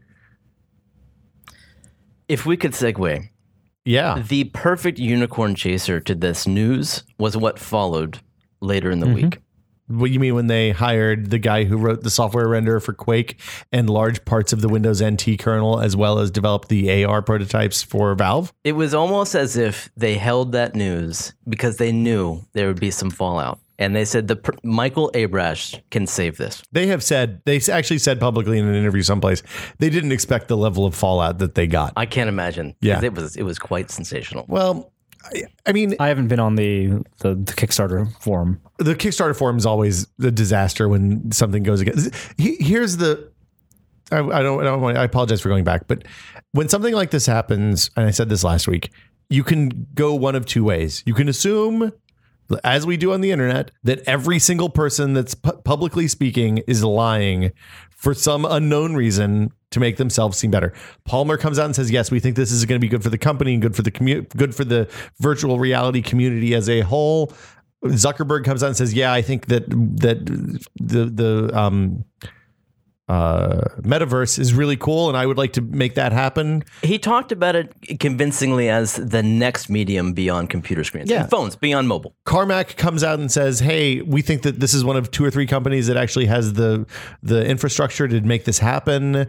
If we could segue, Yeah. the perfect unicorn chaser to this news was what followed later in the week. What you mean when they hired the guy who wrote the software renderer for Quake and large parts of the Windows N T kernel, as well as developed the A R prototypes for Valve? It was almost as if they held that news because they knew there would be some fallout. And they said the pr- Michael Abrash can save this. They have said, they actually said publicly in an interview someplace, they didn't expect the level of fallout that they got. I can't imagine. Yeah. It was, it was quite sensational. Well, I, I mean, I haven't been on the, the, the Kickstarter forum. the Kickstarter forum is always a disaster when something goes against. He, here's the, I, I don't, I don't want, I apologize for going back, but when something like this happens, and I said this last week, you can go one of two ways. You can assume, as we do on the internet, that every single person that's pu- publicly speaking is lying for some unknown reason to make themselves seem better. Palmer comes out and says, yes, we think this is going to be good for the company and good for the commu- good for the virtual reality community as a whole. Zuckerberg comes out and says, yeah, I think that that the the um uh metaverse is really cool and I would like to make that happen. He talked about it convincingly as the next medium beyond computer screens. Yeah. And phones, beyond mobile. Carmack comes out and says, hey, we think that this is one of two or three companies that actually has the the infrastructure to make this happen.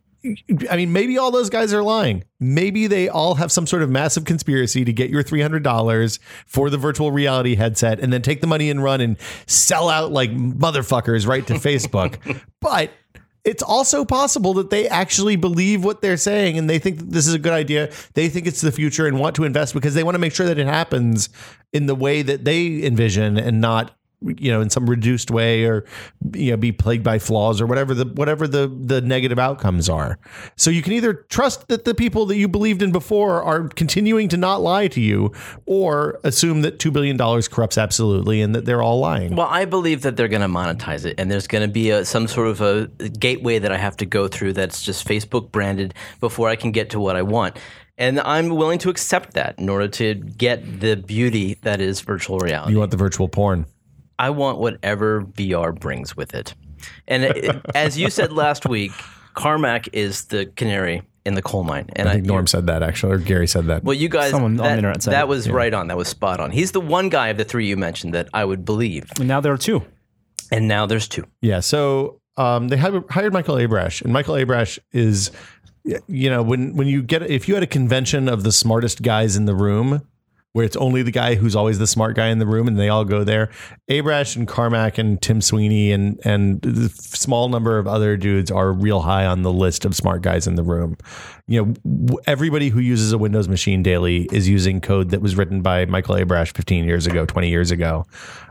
I mean, maybe all those guys are lying. Maybe they all have some sort of massive conspiracy to get your three hundred dollars for the virtual reality headset and then take the money and run and sell out like motherfuckers right to Facebook. But it's also possible that they actually believe what they're saying and they think that this is a good idea. They think it's the future and want to invest because they want to make sure that it happens in the way that they envision and not, you know, in some reduced way or, you know, be plagued by flaws or whatever the whatever the the negative outcomes are. So you can either trust that the people that you believed in before are continuing to not lie to you, or assume that two billion dollars corrupts absolutely and that they're all lying. Well, I believe that they're going to monetize it, and there's going to be a, some sort of a gateway that I have to go through that's just Facebook branded before I can get to what I want. And I'm willing to accept that in order to get the beauty that is virtual reality. You want the virtual porn. I want whatever V R brings with it. And it, as you said last week, Carmack is the canary in the coal mine. And I think Norm said that, actually, or Gary said that. Well, you guys, Someone on the that, internet said that it. was Yeah. right on. That was spot on. He's the one guy of the three you mentioned that I would believe. And now there are two. And now there's two. Yeah. So um, they hired, hired Michael Abrash, and Michael Abrash is, you know, when when you get if you had a convention of the smartest guys in the room, where it's only the guy who's always the smart guy in the room and they all go there, Abrash and Carmack and Tim Sweeney and and the small number of other dudes are real high on the list of smart guys in the room. You know, w- everybody who uses a Windows machine daily is using code that was written by Michael Abrash fifteen years ago, twenty years ago.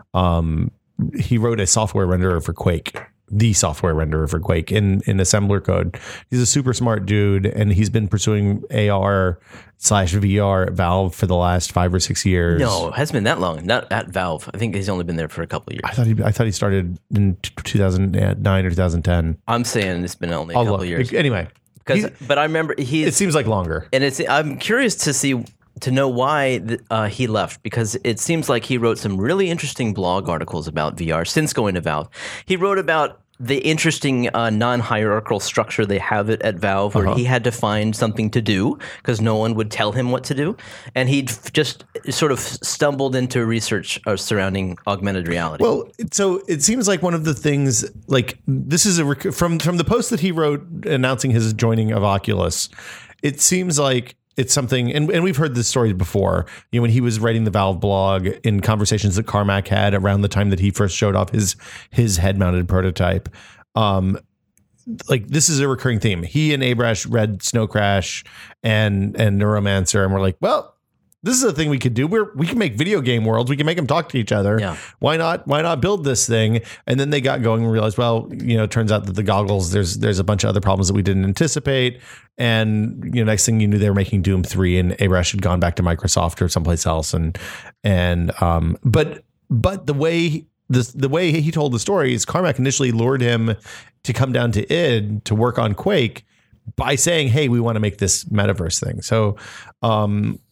Um, he wrote a software renderer for Quake. The software renderer for Quake in, in assembler code. He's a super smart dude, and he's been pursuing A R slash V R at Valve for the last five or six years. No, it hasn't been that long. Not at Valve. I think he's only been there for a couple of years. I thought he I thought he started in two thousand nine or two thousand ten. I'm saying it's been only a I'll couple look. of years. Anyway, Because, he's- but I remember he's it seems like longer. and it's. I'm curious to see to know why th- uh, he left, because it seems like he wrote some really interesting blog articles about V R since going to Valve. He wrote about the interesting uh, non-hierarchical structure they have it at Valve, where Uh-huh. he had to find something to do because no one would tell him what to do, and he'd f- just sort of stumbled into research uh, surrounding augmented reality. Well, so it seems like one of the things, like this is a rec- from from the post that he wrote announcing his joining of Oculus. It seems like it's something, and, and we've heard this story before. You know, when he was writing the Valve blog in conversations that Carmack had around the time that he first showed off his his head mounted prototype. Um, like this is a recurring theme. He and Abrash read Snow Crash and and Neuromancer, and we're like, well, this is a thing we could do. We're we can make video game worlds. We can make them talk to each other. Yeah. Why not? Why not build this thing? And then they got going and realized, well, you know, it turns out that the goggles, there's there's a bunch of other problems that we didn't anticipate. And you know, next thing you knew, they were making Doom three, and Abrash had gone back to Microsoft or someplace else. And and um, but but the way the the way he told the story is Carmack initially lured him to come down to id to work on Quake by saying, hey, we want to make this metaverse thing. So um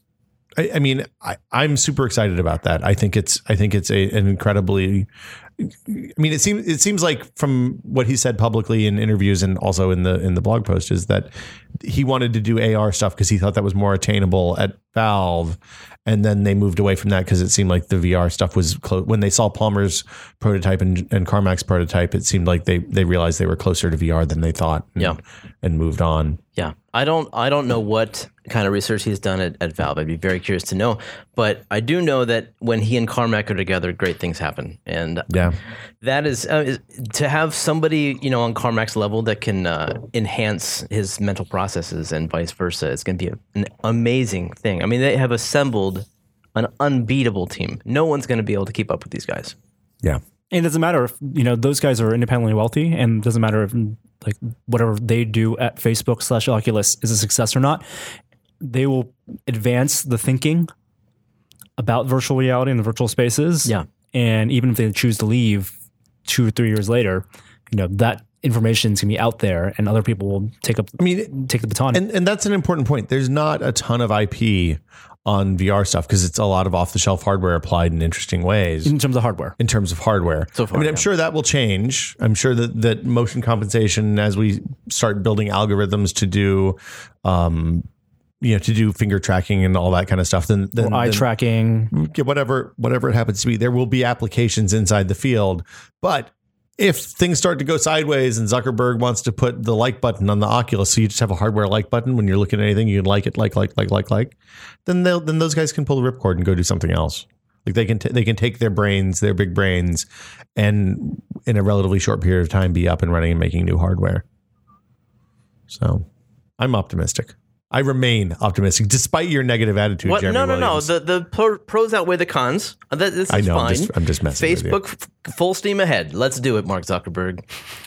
I, I mean, I, I'm super excited about that. I think it's I think it's a, an incredibly. I mean, it seems it seems like from what he said publicly in interviews and also in the in the blog post is that he wanted to do A R stuff because he thought that was more attainable at Valve, and then they moved away from that because it seemed like the V R stuff was close. When they saw Palmer's prototype and, and Carmack's prototype, it seemed like they they realized they were closer to V R than they thought. And, Yeah. and moved on. Yeah, I don't I don't know what kind of research he's done at, at Valve. I'd be very curious to know. But I do know that when he and Carmack are together, great things happen. And Yeah. that is, uh, is to have somebody, you know, on Carmack's level that can uh, enhance his mental processes and vice versa. It's going to be a, an amazing thing. I mean, they have assembled an unbeatable team. No one's going to be able to keep up with these guys. Yeah. And it doesn't matter if, you know, those guys are independently wealthy, and it doesn't matter if like whatever they do at Facebook slash Oculus is a success or not. They will advance the thinking about virtual reality and the virtual spaces. Yeah. And even if they choose to leave two or three years later, you know, that information is going to be out there and other people will take up, I mean, take the baton. And and that's an important point. There's not a ton of I P on V R stuff because it's a lot of off-the-shelf hardware applied in interesting ways. in terms of hardware. In terms of hardware. So far, I mean, I'm yeah. sure that will change. I'm sure that, that motion compensation, as we start building algorithms to do, um, you know, to do finger tracking and all that kind of stuff, then, then Or eye then- tracking. Yeah, whatever whatever it happens to be, there will be applications inside the field. But if things start to go sideways and Zuckerberg wants to put the like button on the Oculus, so you just have a hardware like button when you're looking at anything, you can like it, like, like, like, like, like, then they'll then those guys can pull the ripcord and go do something else. Like they can t- they can take their brains, their big brains, and in a relatively short period of time be up and running and making new hardware. So I'm optimistic. I remain optimistic despite your negative attitude, What? Jeremy No, no, Williams. no. The the pro- pros outweigh the cons. Uh, That, this is I know, I'm fine. just- I'm just messing with you. Facebook, f- full steam ahead. Let's do it, Mark Zuckerberg.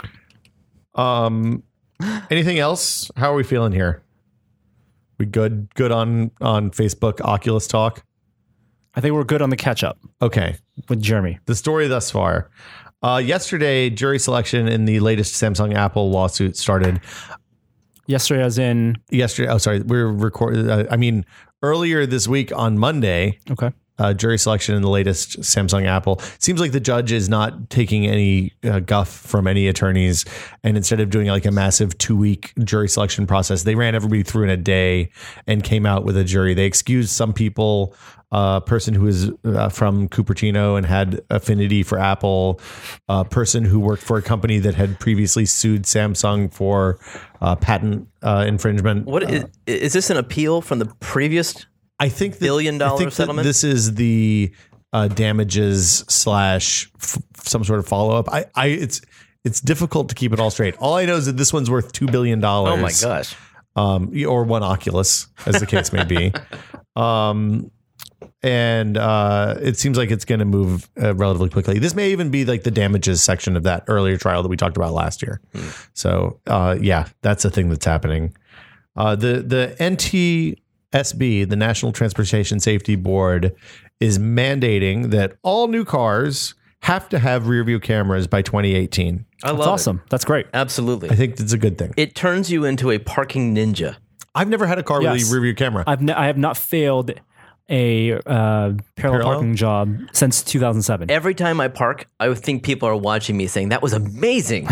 Um, anything else? How are we feeling here? We good? Good on on Facebook Oculus talk. I think we're good on the catch up Okay. with Jeremy. The story thus far. Uh, yesterday, jury selection in the latest Samsung Apple lawsuit started. Yesterday, as in, Yesterday, oh sorry, we're recording. Uh, I mean, earlier this week on Monday. okay. Uh, jury selection in the latest Samsung Apple. Seems like the judge is not taking any uh, guff from any attorneys, and instead of doing like a massive two week jury selection process, they ran everybody through in a day and came out with a jury. They excused some people, a uh, person who is uh, from Cupertino and had affinity for Apple, a person who worked for a company that had previously sued Samsung for uh, patent uh, infringement. What is, is this an appeal from the previous? I think that, billion dollar I think that settlement? This is the uh, damages slash f- some sort of follow up. I, I, it's it's difficult to keep it all straight. All I know is that this one's worth two billion dollars. Oh my gosh! Um, or one Oculus, as the case may be. Um, and uh, it seems like it's going to move uh, relatively quickly. This may even be like the damages section of that earlier trial that we talked about last year. Hmm. So uh, yeah, that's a thing that's happening. Uh, the the N T S B, the National Transportation Safety Board, is mandating that all new cars have to have rear view cameras by twenty eighteen. I That's love awesome. That's great. it. Absolutely. I think that's a good thing. It turns you into a parking ninja. I've never had a car Yes. with a rear view camera. I've n- I have not failed a uh, parallel, Parallel? parking job since two thousand seven. Every time I park, I would think people are watching me saying, that was amazing.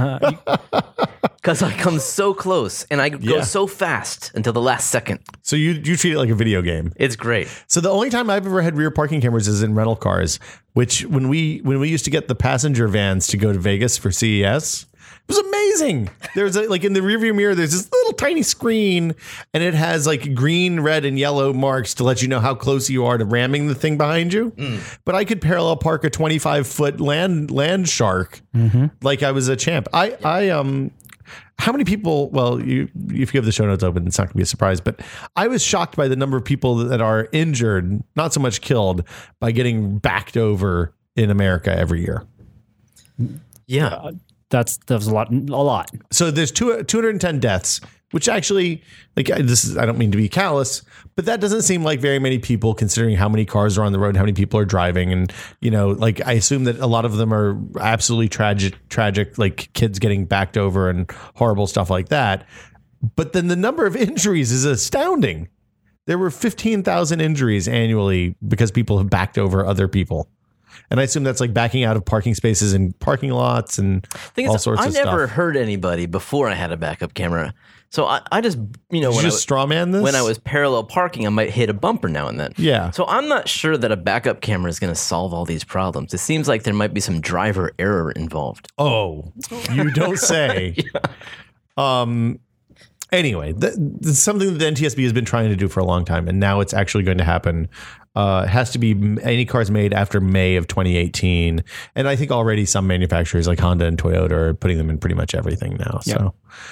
Because I come so close and I go Yeah. so fast until the last second. So you you treat it like a video game. It's great. So the only time I've ever had rear parking cameras is in rental cars, which when we when we used to get the passenger vans to go to Vegas for C E S, it was amazing. There's a, like in the rearview mirror, there's this little tiny screen, and it has like green, red, and yellow marks to let you know how close you are to ramming the thing behind you. But I could parallel park a twenty-five foot land land shark like I was a champ. I I um. How many people? Well, you, if you have the show notes open, it's not going to be a surprise. But I was shocked by the number of people that are injured, not so much killed, by getting backed over in America every year. Yeah. That's that was a lot. A lot. So there's two, two hundred ten deaths, which actually, like I- this is, I don't mean to be callous, but that doesn't seem like very many people considering how many cars are on the road, how many people are driving. And, you know, like I assume that a lot of them are absolutely tragic, tragic, like kids getting backed over and horrible stuff like that. But then the number of injuries is astounding. There were fifteen thousand injuries annually because people have backed over other people. And I assume that's like backing out of parking spaces and parking lots and Thing all is, sorts I of never stuff. hurt anybody before I had a backup camera. So I, I just, you know, Did when you I, just straw man this? when I was parallel parking, I might hit a bumper now and then. Yeah. So I'm not sure that a backup camera is going to solve all these problems. It seems like there might be some driver error involved. Oh, you don't say. Um. Anyway, th- this is something that the N T S B has been trying to do for a long time, and now it's actually going to happen. Uh, it has to be m- any cars made after May of twenty eighteen, and I think already some manufacturers like Honda and Toyota are putting them in pretty much everything now. So,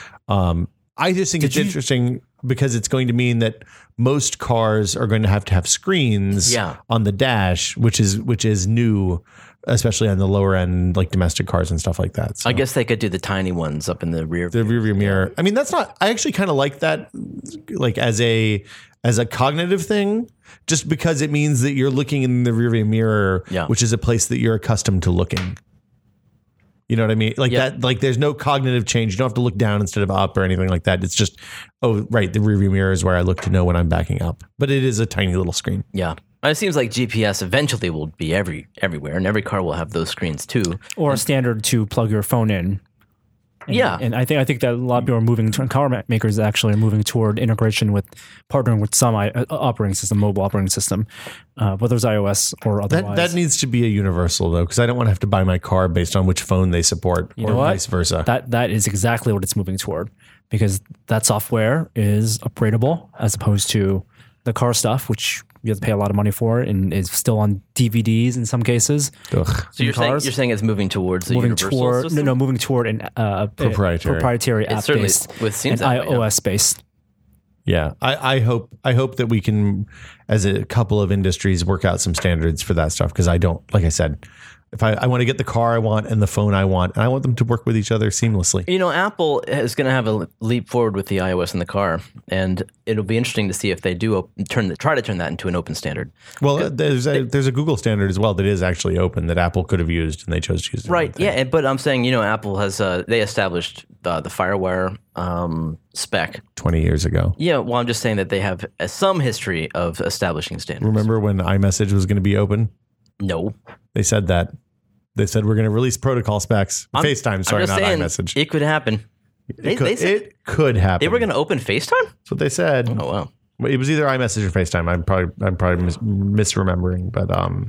um, I just think it's you- interesting because it's going to mean that most cars are going to have to have screens Yeah. on the dash, which is which is new, especially on the lower end, like domestic cars and stuff like that. So. I guess they could do the tiny ones up in the rear. The rear view mirror. I mean, that's not. I actually kind of like that, like as a as a cognitive thing, just because it means that you're looking in the rear view mirror, Yeah. which is a place that you're accustomed to looking. You know what I mean? Like Yeah. that. Like there's no cognitive change. You don't have to look down instead of up or anything like that. It's just, oh, right. The rear view mirror is where I look to know when I'm backing up. But it is a tiny little screen. Yeah. It seems like G P S eventually will be every everywhere, and every car will have those screens too. Or a standard to plug your phone in. And, Yeah. and I think I think that a lot of people are moving. To, car ma- makers actually are moving toward integration with partnering with some I, uh, operating system, mobile operating system, uh, whether it's iOS or otherwise. That that needs to be a universal though, because I don't want to have to buy my car based on which phone they support, You or know what? vice versa. That that is exactly what it's moving toward, because that software is upgradable as opposed to the car stuff, which you have to pay a lot of money for and is still on D V Ds in some cases. Ugh. So you're saying, cars? you're saying it's moving towards the Moving universal toward system? no no moving toward an uh, Proprietary. a proprietary It app certainly based with- seems and that way, yeah. iOS based. Yeah, I, I hope I hope that we can, as a couple of industries, work out some standards for that stuff. Because I don't, like I said, if I, I want to get the car I want and the phone I want, and I want them to work with each other seamlessly. You know, Apple is going to have a leap forward with the iOS in the car, and it'll be interesting to see if they do op- turn the, try to turn that into an open standard. Well, there's a, there's a Google standard as well that is actually open that Apple could have used, and they chose to use. their own Right. thing. Yeah. and- But I'm saying, you know, Apple has uh, they established uh, the FireWire um, spec. twenty years ago. Yeah. Well, I'm just saying that they have uh, some history of establishing standards. Remember when iMessage was going to be open? No. They said that. They said we're going to release protocol specs. I'm- FaceTime, sorry, I'm just not saying, iMessage. It could happen. They, it, could, they said it could happen. they were going to open FaceTime? That's what they said. Oh, wow. Well, it was either iMessage or FaceTime. I'm probably I'm probably mis- misremembering, but um,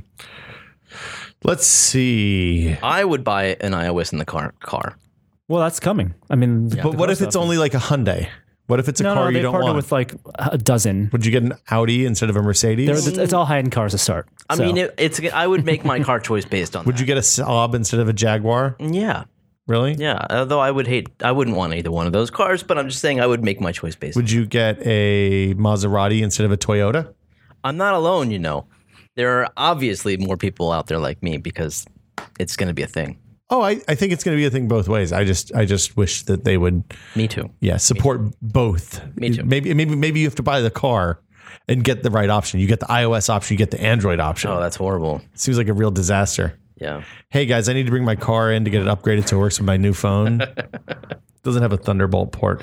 let's see. I would buy an iOS in the car. car. Well, that's coming. I mean, the But what car if it's stuff only like a Hyundai? What if it's a no, car no, you they don't partner want? with like a dozen. Would you get an Audi instead of a Mercedes? They're, it's all high-end cars to start. I So, mean, it, it's. I would make my car choice based on. Would that. you get a Saab instead of a Jaguar? Yeah, Really? yeah. Although I would hate, I wouldn't want either one of those cars. But I'm just saying, I would make my choice based. Would you get a Maserati instead of a Toyota? I'm not alone, you know. There are obviously more people out there like me because it's going to be a thing. Oh, I, I think it's going to be a thing both ways. I just I just wish that they would, Me too. yeah, support both. Me too. Maybe maybe maybe you have to buy the car and get the right option. You get the iOS option, you get the Android option. Oh, that's horrible. Seems like a real disaster. Yeah. Hey guys, I need to bring my car in to get it upgraded so it works with my new phone. Doesn't have a Thunderbolt port.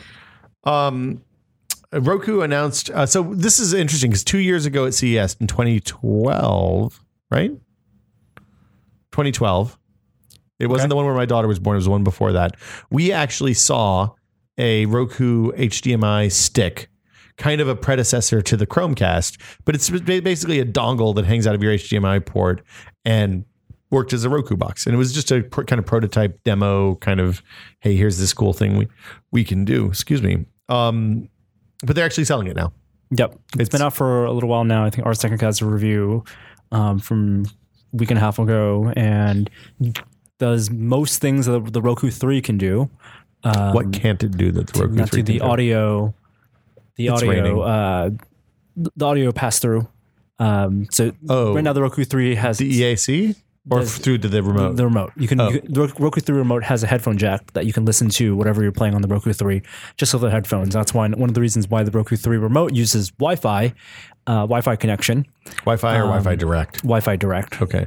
Um, Roku announced. Uh, so this is interesting because two years ago at C E S in twenty twelve, right? twenty twelve. It wasn't the one where my daughter was born. It was the one before that. We actually saw a Roku H D M I stick, kind of a predecessor to the Chromecast, but it's basically a dongle that hangs out of your H D M I port and worked as a Roku box. And it was just a pr- kind of prototype demo, kind of, hey, here's this cool thing we, we can do. Excuse me. Um, but they're actually selling it now. Yep, It's- it's been out for a little while now. I think Ars Technica has a review um, from a week and a half ago, and does most things that the Roku three can do. Um, What can't it do that the Roku not three to the can do? audio, the It's raining. audio, uh, the audio pass through. Um, so Oh. right now the Roku three has The E A C or Does- through to the remote? The remote. You can, Oh. you can the Roku three remote has a headphone jack that you can listen to whatever you're playing on the Roku three just with the headphones. That's why one of the reasons why the Roku three remote uses Wi-Fi, uh, Wi-Fi connection, Wi-Fi or um, Wi-Fi Direct? Wi-Fi direct. Okay.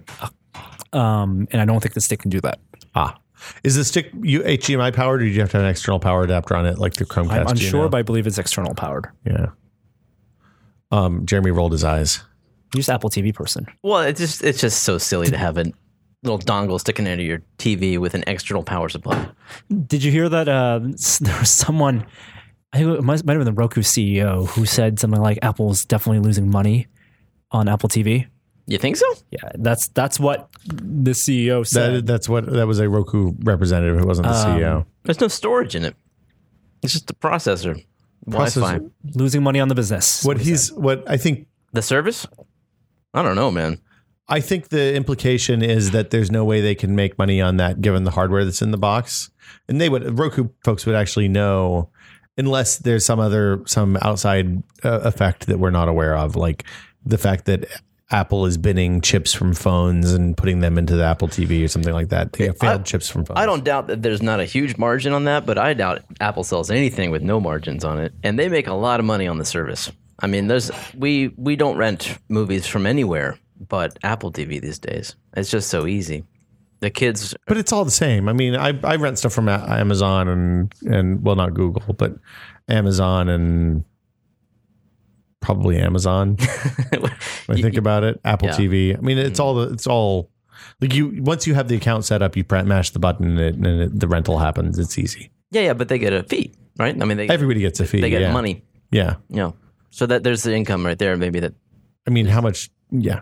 Um, and I don't think the stick can do that. Ah. Is the stick you H D M I powered or do you have to have an external power adapter on it like the Chromecast? I'm do you unsure, know? but I believe it's external powered. Yeah. Um, Jeremy rolled his eyes. You're just Apple T V person. Well, it's just it's just so silly to have a little dongle sticking into your T V with an external power supply. Did you hear that uh, there was someone, I think it might, might have been the Roku C E O, who said something like Apple's definitely losing money on Apple T V? You think so? Yeah, that's that's what the C E O said. That, that's what that was a Roku representative who wasn't the Um, C E O. There's no storage in it. It's just a processor. Wi-Fi. Processor. Losing money on the business. What he's what I think The service? I don't know, man. I think the implication is that there's no way they can make money on that given the hardware that's in the box. And they would Roku folks would actually know unless there's some other some outside uh, effect that we're not aware of, like the fact that Apple is binning chips from phones and putting them into the Apple T V or something like that. They have failed I- chips from phones. I don't doubt that there's not a huge margin on that, but I doubt Apple sells anything with no margins on it. And they make a lot of money on the service. I mean, there's we we don't rent movies from anywhere but Apple T V these days. It's just so easy. The kids, But it's all the same. I mean, I, I rent stuff from A- Amazon and, and well, not Google, but Amazon and probably Amazon. When I think about it, Apple Yeah. T V. I mean, it's all the, it's all like you, once you have the account set up, you pre- mash the button and, it, and it, the rental happens. It's easy. yeah, yeah, but they get a fee, right? I mean, they Everybody gets a fee. they get yeah. money, Yeah. you know. So that there's the income right there. Maybe that I mean, how much? Yeah.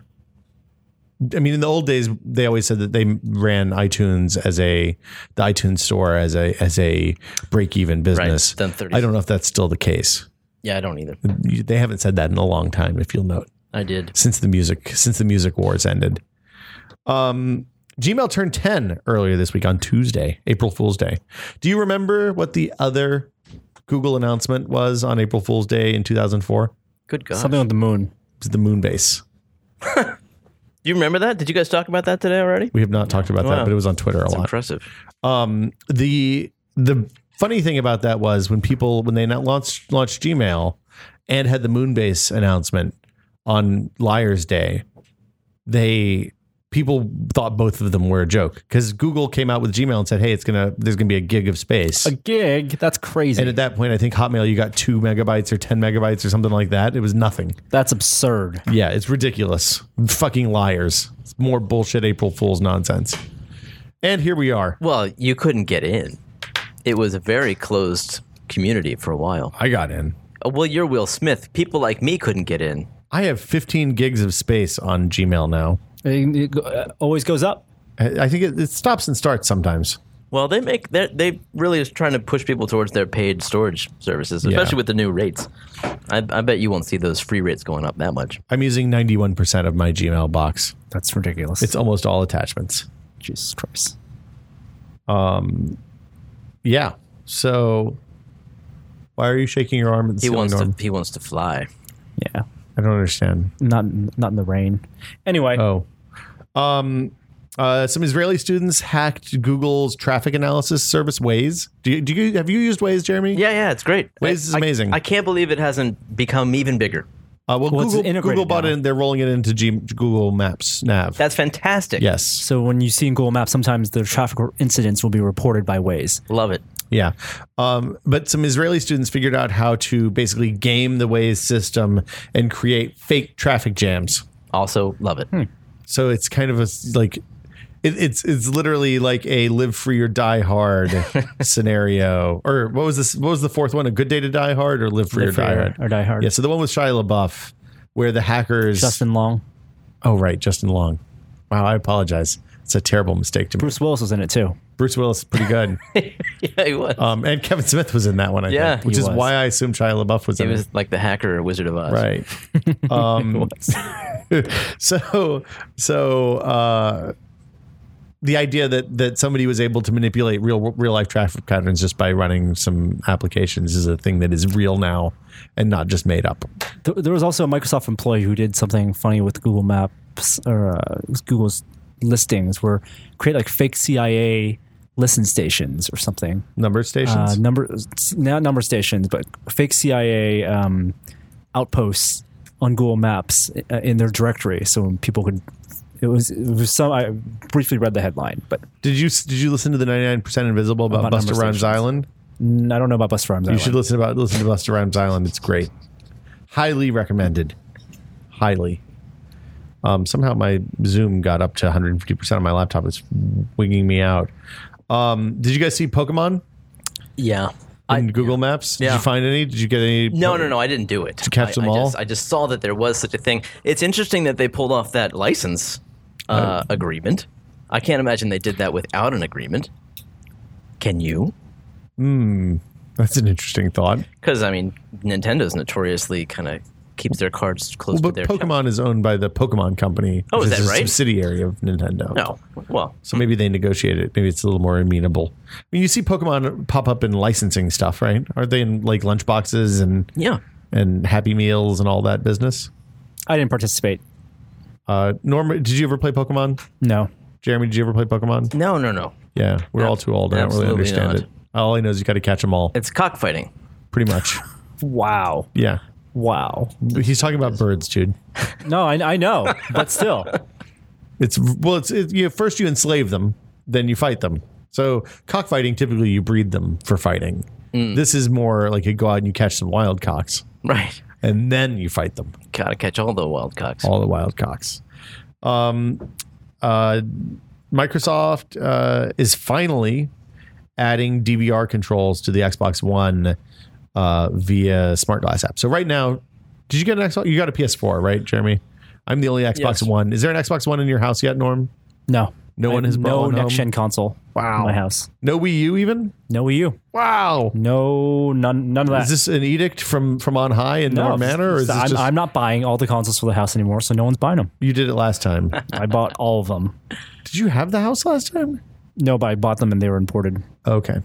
I mean, in the old days, they always said that they ran iTunes as a the iTunes store as a as a break even business. Done thirty I don't know if that's still the case. Yeah, I don't either. You- They haven't said that in a long time, if you'll note, I did. since the music since the music wars ended. Um, Gmail turned ten earlier this week on Tuesday, April Fool's Day. Do you remember what the other Google announcement was on April Fool's Day in two thousand four? Good God. Something with the moon. It was the moon base. Do you remember that? Did you guys talk about that today already? We have not talked about that, Wow. but it was on Twitter a That's lot. impressive. Um, the the funny thing about that was when people when they launched launched Gmail and had the Moonbase announcement on Liar's Day, they people thought both of them were a joke because Google came out with Gmail and said, "Hey, it's gonna there's gonna be a gig of space." A gig? That's crazy. And at that point, I think Hotmail you got two megabytes or ten megabytes or something like that. It was nothing. That's absurd. Yeah, it's ridiculous. Fucking liars. It's more bullshit April Fool's nonsense. And here we are. Well, you couldn't get in. It was a very closed community for a while. I got in. Oh, well, you're Will Smith. People like me couldn't get in. I have fifteen gigs of space on Gmail now. It, it go- uh, always goes up. I I think it, it stops and starts sometimes. Well, they make they they really is trying to push people towards their paid storage services, especially Yeah. with the new rates. I, I bet you won't see those free rates going up that much. I'm using ninety-one percent of my Gmail box. That's ridiculous. It's almost all attachments. Jesus Christ. Yeah. So why are you shaking your arm at the He ceiling, wants Norm? to he wants to fly. Yeah. I don't understand. Not not in the rain. Anyway, Oh. Um, uh, some Israeli students hacked Google's traffic analysis service Waze. Do you, do you have you used Waze, Jeremy? Yeah, yeah, it's great. Waze I- is I- amazing. I, can't believe it hasn't become even bigger. Uh, well, Well, it's Google, integrated Google bought now. it. They're rolling it into G, Google Maps Nav. That's fantastic. yes. so when you see in Google Maps, sometimes the traffic incidents will be reported by Waze. Love it. Yeah. Um, but some Israeli students figured out how to basically game the Waze system and create fake traffic jams. Also love it. So it's kind of a like it, it's it's literally like a live free or die hard scenario. Or what was this? What was the fourth one? A Good Day to Die Hard or Live Free Live or Die Free or- Hard? or Die Hard. Yeah. So the one with Shia LaBeouf, where the hackers. Justin Long. Oh right, Justin Long. Wow, I apologize. It's a terrible mistake to me. Bruce Willis was in it too. Bruce Willis is pretty good. Yeah, he was. Um, and Kevin Smith was in that one, I Yeah, think, which he is was. why I assumed Shia LaBeouf was he in was it. like the hacker Wizard of Oz. Right. Um, so, so uh, the idea that that somebody was able to manipulate real real life traffic patterns just by running some applications is a thing that is real now and not just made up. Th- There was also a Microsoft employee who did something funny with Google Maps or uh, Google's listings, where create like fake C I A listen stations or something. Number of stations. Uh, number not number stations, but fake C I A um, outposts on Google Maps uh, in their directory, so when people could. It was it was some. I briefly read the headline, but did you did you listen to the ninety-nine percent Invisible about, About Buster number Rhymes stations. Island? mm, I don't know about Buster Rhymes. You should listen about listen to Buster Rhymes Island. It's great. Highly recommended. Highly. Um, somehow my Zoom got up to one hundred fifty percent on my laptop. It's winging me out. Um, did you guys see Pokemon Yeah. in I, Google Maps? Did Yeah. you find any? Did you get any? No, no, no. I didn't do it. Did you catch I, them I all? Just, I just saw that there was such a thing. It's interesting that they pulled off that license uh, Oh. agreement. I can't imagine they did that without an agreement. Can you? That's an interesting thought. Because, I mean, Nintendo's notoriously kind of keeps their cards close Well, to but their Pokemon is owned by the Pokemon Company. Oh, which is that a right? subsidiary of Nintendo. No. Well, So maybe they negotiate it. Maybe it's a little more amenable. I mean, you see Pokemon pop up in licensing stuff, right? Aren't they in like lunchboxes and yeah. and Happy Meals and all that business? I didn't participate. Uh, Norm, did you ever play Pokemon? No. Jeremy, did you ever play Pokemon? No, no, no. Yeah, we're No, all too old. I don't really absolutely understand not. it. All I know is you got to catch them all, It's cockfighting. pretty much. Wow. Yeah. Wow. He's talking about birds, Jude. No, I, I know, but still. It's well, it's it, you first you enslave them, then you fight them. So cockfighting, typically you breed them for fighting. This is more like you go out and you catch some wild cocks, Right. and then you fight them. Gotta catch all the wild cocks. All the wild cocks. Um, uh, Microsoft uh, is finally adding D V R controls to the Xbox One uh, via Smart Glass app. So right now, did you get an Xbox? You got a P S four, right, Jeremy? I'm the only Xbox Yes. One. Is there an Xbox One in your house yet, Norm? No. No I one have has brought no one home? next gen console. Wow. In my house. No Wii U even? No Wii U. Wow. No, none, none of that. Is this an edict from from on high in no, Norm Manor, or is this I'm, just I'm not buying all the consoles for the house anymore, so no one's buying them. you did it last time? I bought all of them. Did you have the house last time? No, but I bought them and they were imported. Okay.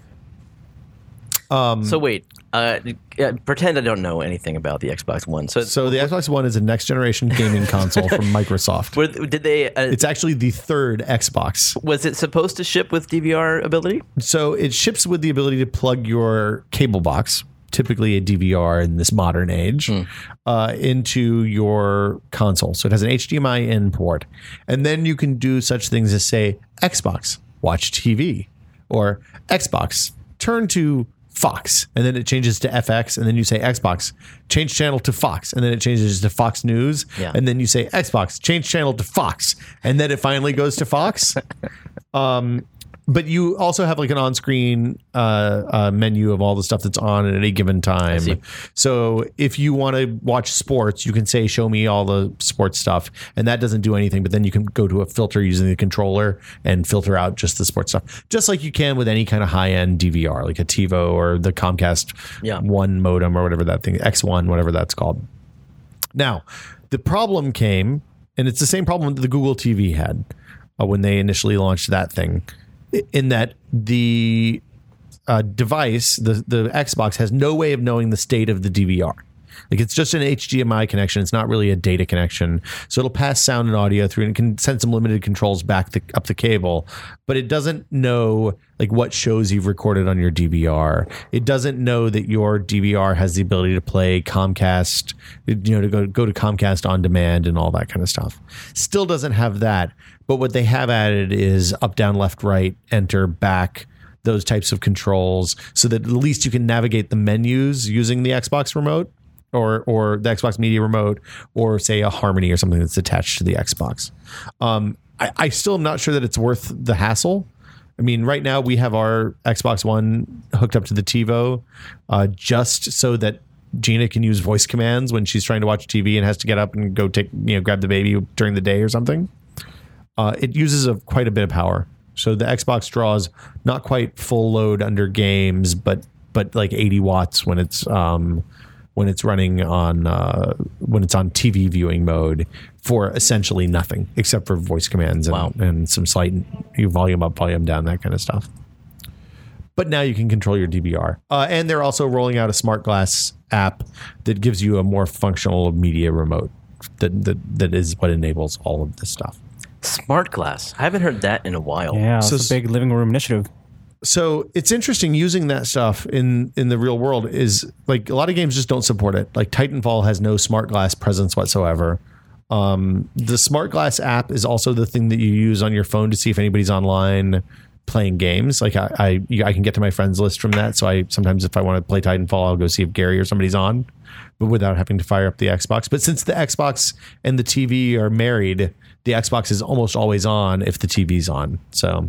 Um, So wait, uh, uh, pretend I don't know anything about the Xbox One. So, So the Xbox One is a next generation gaming console from Microsoft. were, did they? Uh, It's actually the third Xbox. was it supposed to ship with D V R ability? So it ships with the ability to plug your cable box, typically a D V R in this modern age, uh, into your console. So it has an H D M I in port. And then you can do such things as say, Xbox, watch T V, or Xbox, turn to Fox, and then it changes to F X, and then you say Xbox, change channel to Fox, and then it changes to Fox News, Yeah. and then you say Xbox, change channel to Fox, and then it finally goes to Fox. Um, but you also have like an on-screen uh, uh, menu of all the stuff that's on at any given time. see. So if you want to watch sports, you can say, show me all the sports stuff. And that doesn't do anything. But then you can go to a filter using the controller and filter out just the sports stuff. Just like you can with any kind of high-end D V R, like a TiVo or the Comcast Yeah. One modem or whatever that thing, X one, whatever that's called. Now, the problem came, and it's the same problem that the Google T V had uh, when they initially launched that thing, in that the uh, device, the, the Xbox, has no way of knowing the state of the D V R. Like it's just an H D M I connection. It's not really a data connection. So it'll pass sound and audio through and it can send some limited controls back the, up the cable, but it doesn't know like what shows you've recorded on your D V R. It doesn't know that your D V R has the ability to play Comcast, you know, to go, go to Comcast on demand and all that kind of stuff. Still doesn't have that. But what they have added is up, down, left, right, enter, back, those types of controls so that at least you can navigate the menus using the Xbox remote. Or, or the Xbox Media Remote, or say a Harmony or something that's attached to the Xbox. Um, I, I still am not sure that it's worth the hassle. I mean, right now we have our Xbox One hooked up to the TiVo uh, just so that Gina can use voice commands when she's trying to watch T V and has to get up and go take, you know, grab the baby during the day or something. Uh, it uses a, quite a bit of power. So the Xbox draws not quite full load under games, but but like eighty watts when it's um, when it's running on uh, when it's on T V viewing mode for essentially nothing except for voice commands and, Wow. and some slight volume up, volume down, that kind of stuff. But now you can control your D V R. Uh, and they're also rolling out a Smart Glass app that gives you a more functional media remote that that, that is what enables all of this stuff. Smart Glass. I haven't heard that in a while. Yeah, So it's a big living room initiative. So it's interesting using that stuff in, in the real world is like a lot of games just don't support it. Like Titanfall has no Smart Glass presence whatsoever. Um, the Smart Glass app is also the thing that you use on your phone to see if anybody's online playing games. Like I, I, I can get to my friends list from that. So I sometimes if I want to play Titanfall, I'll go see if Gary or somebody's on. but without having to fire up the Xbox. But since the Xbox and the T V are married, the Xbox is almost always on if the T V's on. So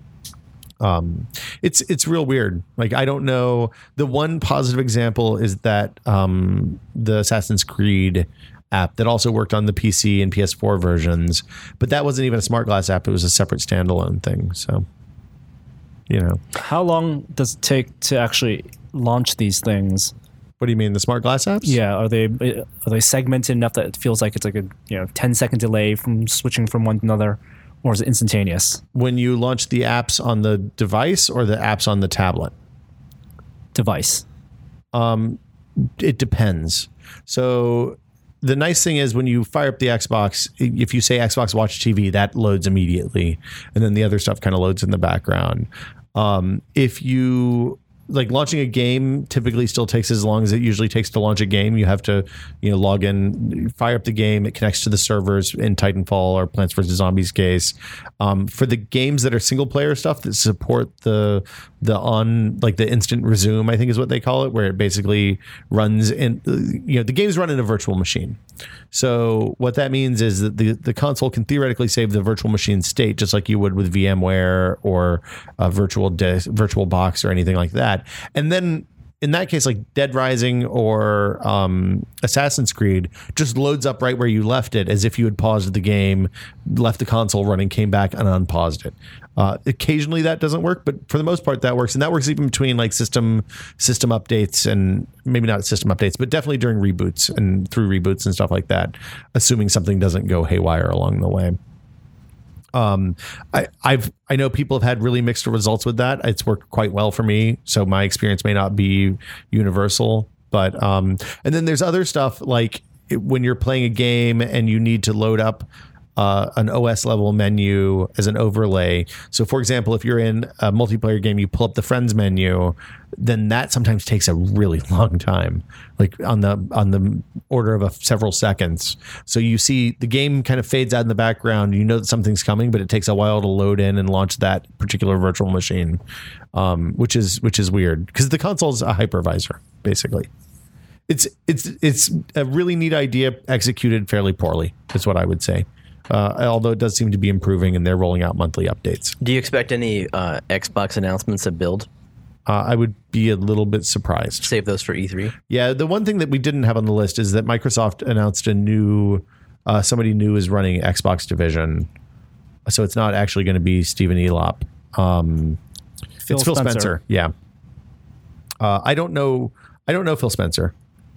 um, it's it's real weird. Like, I don't know. The one positive example is that um, the Assassin's Creed app that also worked on the P C and P S four versions, but that wasn't even a smart glass app. It was a separate standalone thing. So, you know. How long does it take to actually launch these things? What do you mean, the smart glass apps? Yeah, are they are they segmented enough that it feels like it's like a you know ten second delay from switching from one to another, or is it instantaneous? When you launch the apps on the device or the apps on the tablet? Device. Um, it depends. So the nice thing is when you fire up the Xbox, if you say Xbox Watch T V, that loads immediately, and then the other stuff kind of loads in the background. Um, if you like launching a game typically still takes as long as it usually takes to launch a game. You have to, you know, log in, fire up the game. It connects to the servers in Titanfall or Plants versus. Zombies case. Um, for the games that are single player stuff that support the the on like the instant resume, I think is what they call it, where it basically runs in, you know, the games run in a virtual machine. So what that means is that the, the console can theoretically save the virtual machine state, just like you would with VMware or a virtual disk, virtual box or anything like that. And then in that case, like Dead Rising or um, Assassin's Creed just loads up right where you left it, as if you had paused the game, left the console running, came back and unpaused it. Uh, occasionally that doesn't work, but for the most part that works. And that works even between like system system updates and maybe not system updates, but definitely during reboots and through reboots and stuff like that, assuming something doesn't go haywire along the way. Um, I, I've, I know people have had really mixed results with that. It's worked quite well for me. So my experience may not be universal, but, um, and then there's other stuff like it, when you're playing a game and you need to load up, uh, an O S level menu as an overlay. So for example, if you're in a multiplayer game, you pull up the friends menu, then that sometimes takes a really long time, like on the on the order of a, several seconds. So you see the game kind of fades out in the background. You know that something's coming, but it takes a while to load in and launch that particular virtual machine, um, which is which is weird because the console's a hypervisor basically. It's it's it's a really neat idea executed fairly poorly. Is what I would say. Uh, although it does seem to be improving, and they're rolling out monthly updates. Do you expect any uh, Xbox announcements at Build? Uh, I would be a little bit surprised. Save those for E three. Yeah, the one thing that we didn't have on the list is that Microsoft announced a new, uh, somebody new is running Xbox division. So it's not actually going to be Stephen Elop. Um, Phil it's Phil Spencer. Spencer. Yeah. Uh, I don't know. I don't know Phil Spencer.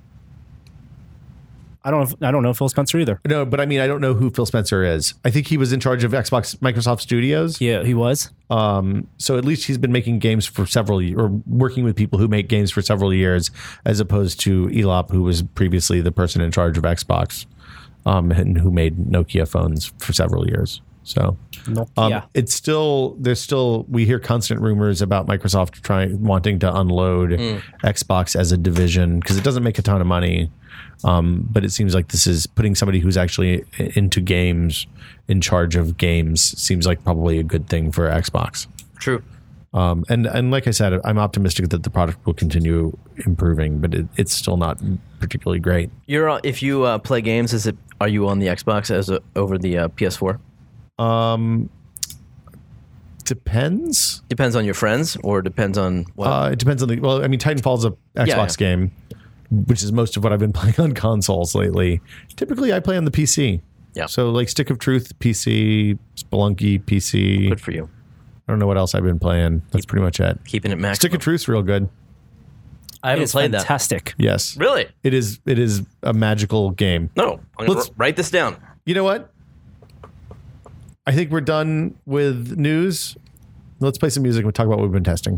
I don't. I don't know Phil Spencer either. No, but I mean, I don't know who Phil Spencer is. I think he was in charge of Xbox, Microsoft Studios. Yeah, he was. Um, so at least he's been making games for several years, or working with people who make games for several years, as opposed to Elop, who was previously the person in charge of Xbox, um, and who made Nokia phones for several years. So Nokia. um, it's still there's still we hear constant rumors about Microsoft trying wanting to unload mm. Xbox as a division because it doesn't make a ton of money. Um, but it seems like this is putting somebody who's actually into games in charge of games seems like probably a good thing for Xbox. True. Um, and, and like I said, I'm optimistic that the product will continue improving, but it, it's still not particularly great. You're on, if you uh, play games, is it are you on the Xbox as a, over the uh, P S four? Um, depends. Depends on your friends, or depends on what? Uh, it depends on the. Well, I mean, Titanfall's a Xbox yeah, yeah. game, which is most of what I've been playing on consoles lately. Typically, I play on the P C. Yeah. So like Stick of Truth, P C, Spelunky, P C. Good for you. I don't know what else I've been playing. That's pretty much it. Keeping it maximum. Stick of Truth's real good. I haven't It's played fantastic. Yes. that. Really? It is. It is a magical game. No. I'm gonna Let's- write this down. You know what? I think we're done with news. Let's play some music and we'll talk about what we've been testing.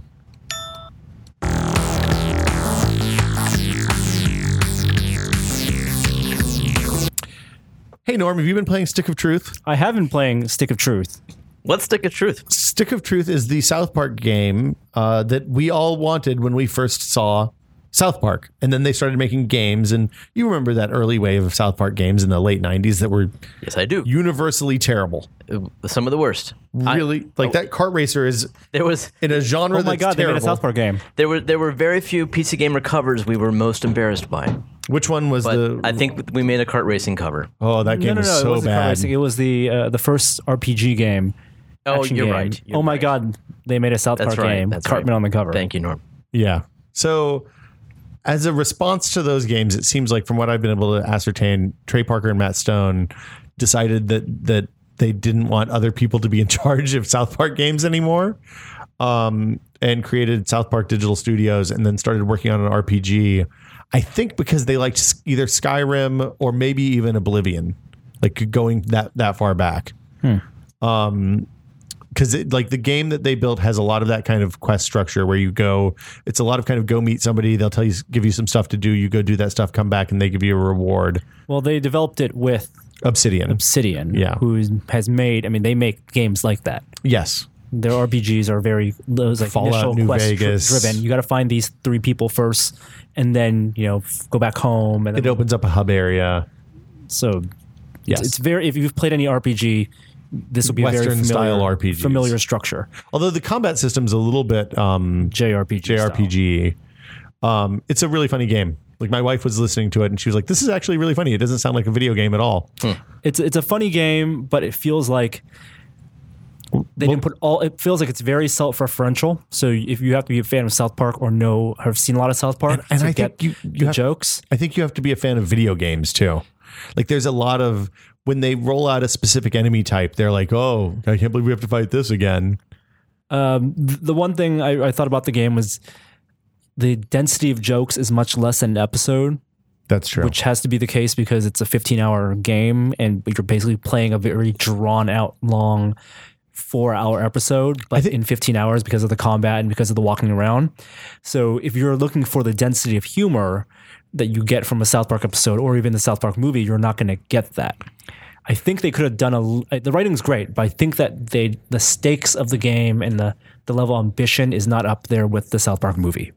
Hey, Norm, have you been playing Stick of Truth? I have been playing Stick of Truth. Let's Stick of Truth. Stick of Truth is the South Park game uh, that we all wanted when we first saw South Park. And then they started making games. And you remember that early wave of South Park games in the late nineties that were Yes, I do. universally terrible. Some of the worst. Really? I, like that kart racer is There was in a genre Oh my that's god, terrible. they made a South Park game. there were there were very few P C Gamer covers we were most embarrassed by. Which one was But the? I think we made a kart racing cover. oh, that game no, no, was no. it so wasn't kart bad. racing. It was the uh, the first R P G game. Oh, action you're game. right. You're oh my right. God, they made a South That's Park right. game. That's Cartman right. on the cover. Thank you, Norm. Yeah. So, as a response to those games, it seems like from what I've been able to ascertain, Trey Parker and Matt Stone decided that that they didn't want other people to be in charge of South Park games anymore, um, and created South Park Digital Studios, and then started working on an R P G. I think because they liked either Skyrim or maybe even Oblivion, like going that that far back. Hmm. Um, because like the game that they built has a lot of that kind of quest structure where you go, it's a lot of kind of go meet somebody. They'll tell you, give you some stuff to do. You go do that stuff, come back, and they give you a reward. Well, they developed it with Obsidian. Obsidian, Yeah. who has made. I mean, they make games like that. Yes. Their R P Gs are very those like Fallout initial New quest Vegas. driven. You got to find these three people first, and then you know f- go back home. And It then, opens up a hub area. so Yes. it's, it's very. If you've played any R P G, this will be a very Western familiar, style R P Gs. familiar structure. Although the combat system's a little bit um, J R P G. J R P G. Um, it's a really funny game. Like my wife was listening to it and she was like, this is actually really funny. It doesn't sound like a video game at all. It's it's a funny game, but it feels like they didn't put all. It feels like it's very self-referential. So if you have to be a fan of South Park or know have seen a lot of South Park, And- and to I get think you- you the have- jokes. I think you have to be a fan of video games too. Like there's a lot of, when they roll out a specific enemy type, they're like, oh, I can't believe we have to fight this again. Um, th- the one thing I, I thought about the game was the density of jokes is much less than an episode, That's true. which has to be the case because it's a fifteen-hour game and you're basically playing a very drawn-out, long four-hour episode, but think- in fifteen hours because of the combat and because of the walking around. So if you're looking for the density of humor that you get from a South Park episode or even the South Park movie, you're not going to get that. I think they could have done a. The writing's great, but I think that they the stakes of the game and the the level of ambition is not up there with the South Park movie.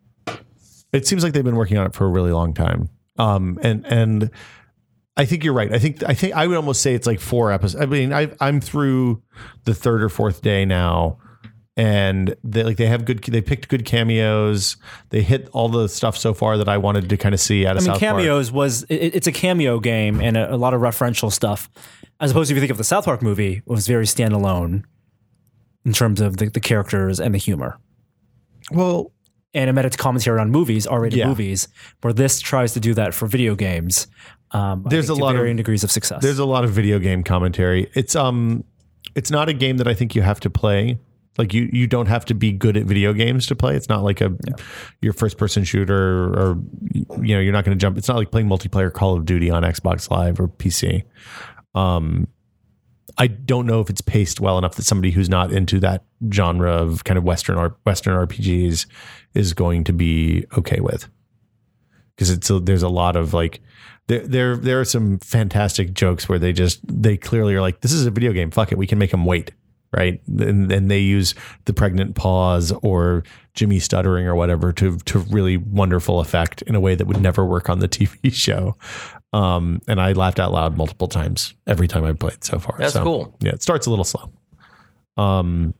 It seems like they've been working on it for a really long time. Um, and and I think you're right. I think I think I would almost say it's like four episodes. I mean, I, I'm through the third or fourth day now, and they like they have good. They picked good cameos. They hit all the stuff so far that I wanted to kind of see out of I mean, South Park. cameos was it, it's a cameo game and a, a lot of referential stuff. As opposed to if you think of the South Park movie, it was very standalone in terms of the, the characters and the humor. Well, And it met its commentary on movies, R-rated Yeah. movies, where this tries to do that for video games. Um, I There's think a to lot of- varying degrees of success. there's a lot of video game commentary. It's um, it's not a game that I think you have to play. Like you, you don't have to be good at video games to play. It's not like a your first person shooter, or you know, you're not going to jump. It's not like playing multiplayer Call of Duty on Xbox Live or P C. Um, I don't know if it's paced well enough that somebody who's not into that genre of kind of Western R- Western R P Gs is going to be okay with. Because it's a, there's a lot of like there there there are some fantastic jokes where they just they clearly are like, this is a video game, fuck it, we can make them wait, right? And and they use the pregnant pause or Jimmy stuttering or whatever to to really wonderful effect in a way that would never work on the T V show. Um, and I laughed out loud multiple times every time I played so far. That's So, cool. Yeah, it starts a little slow. Um,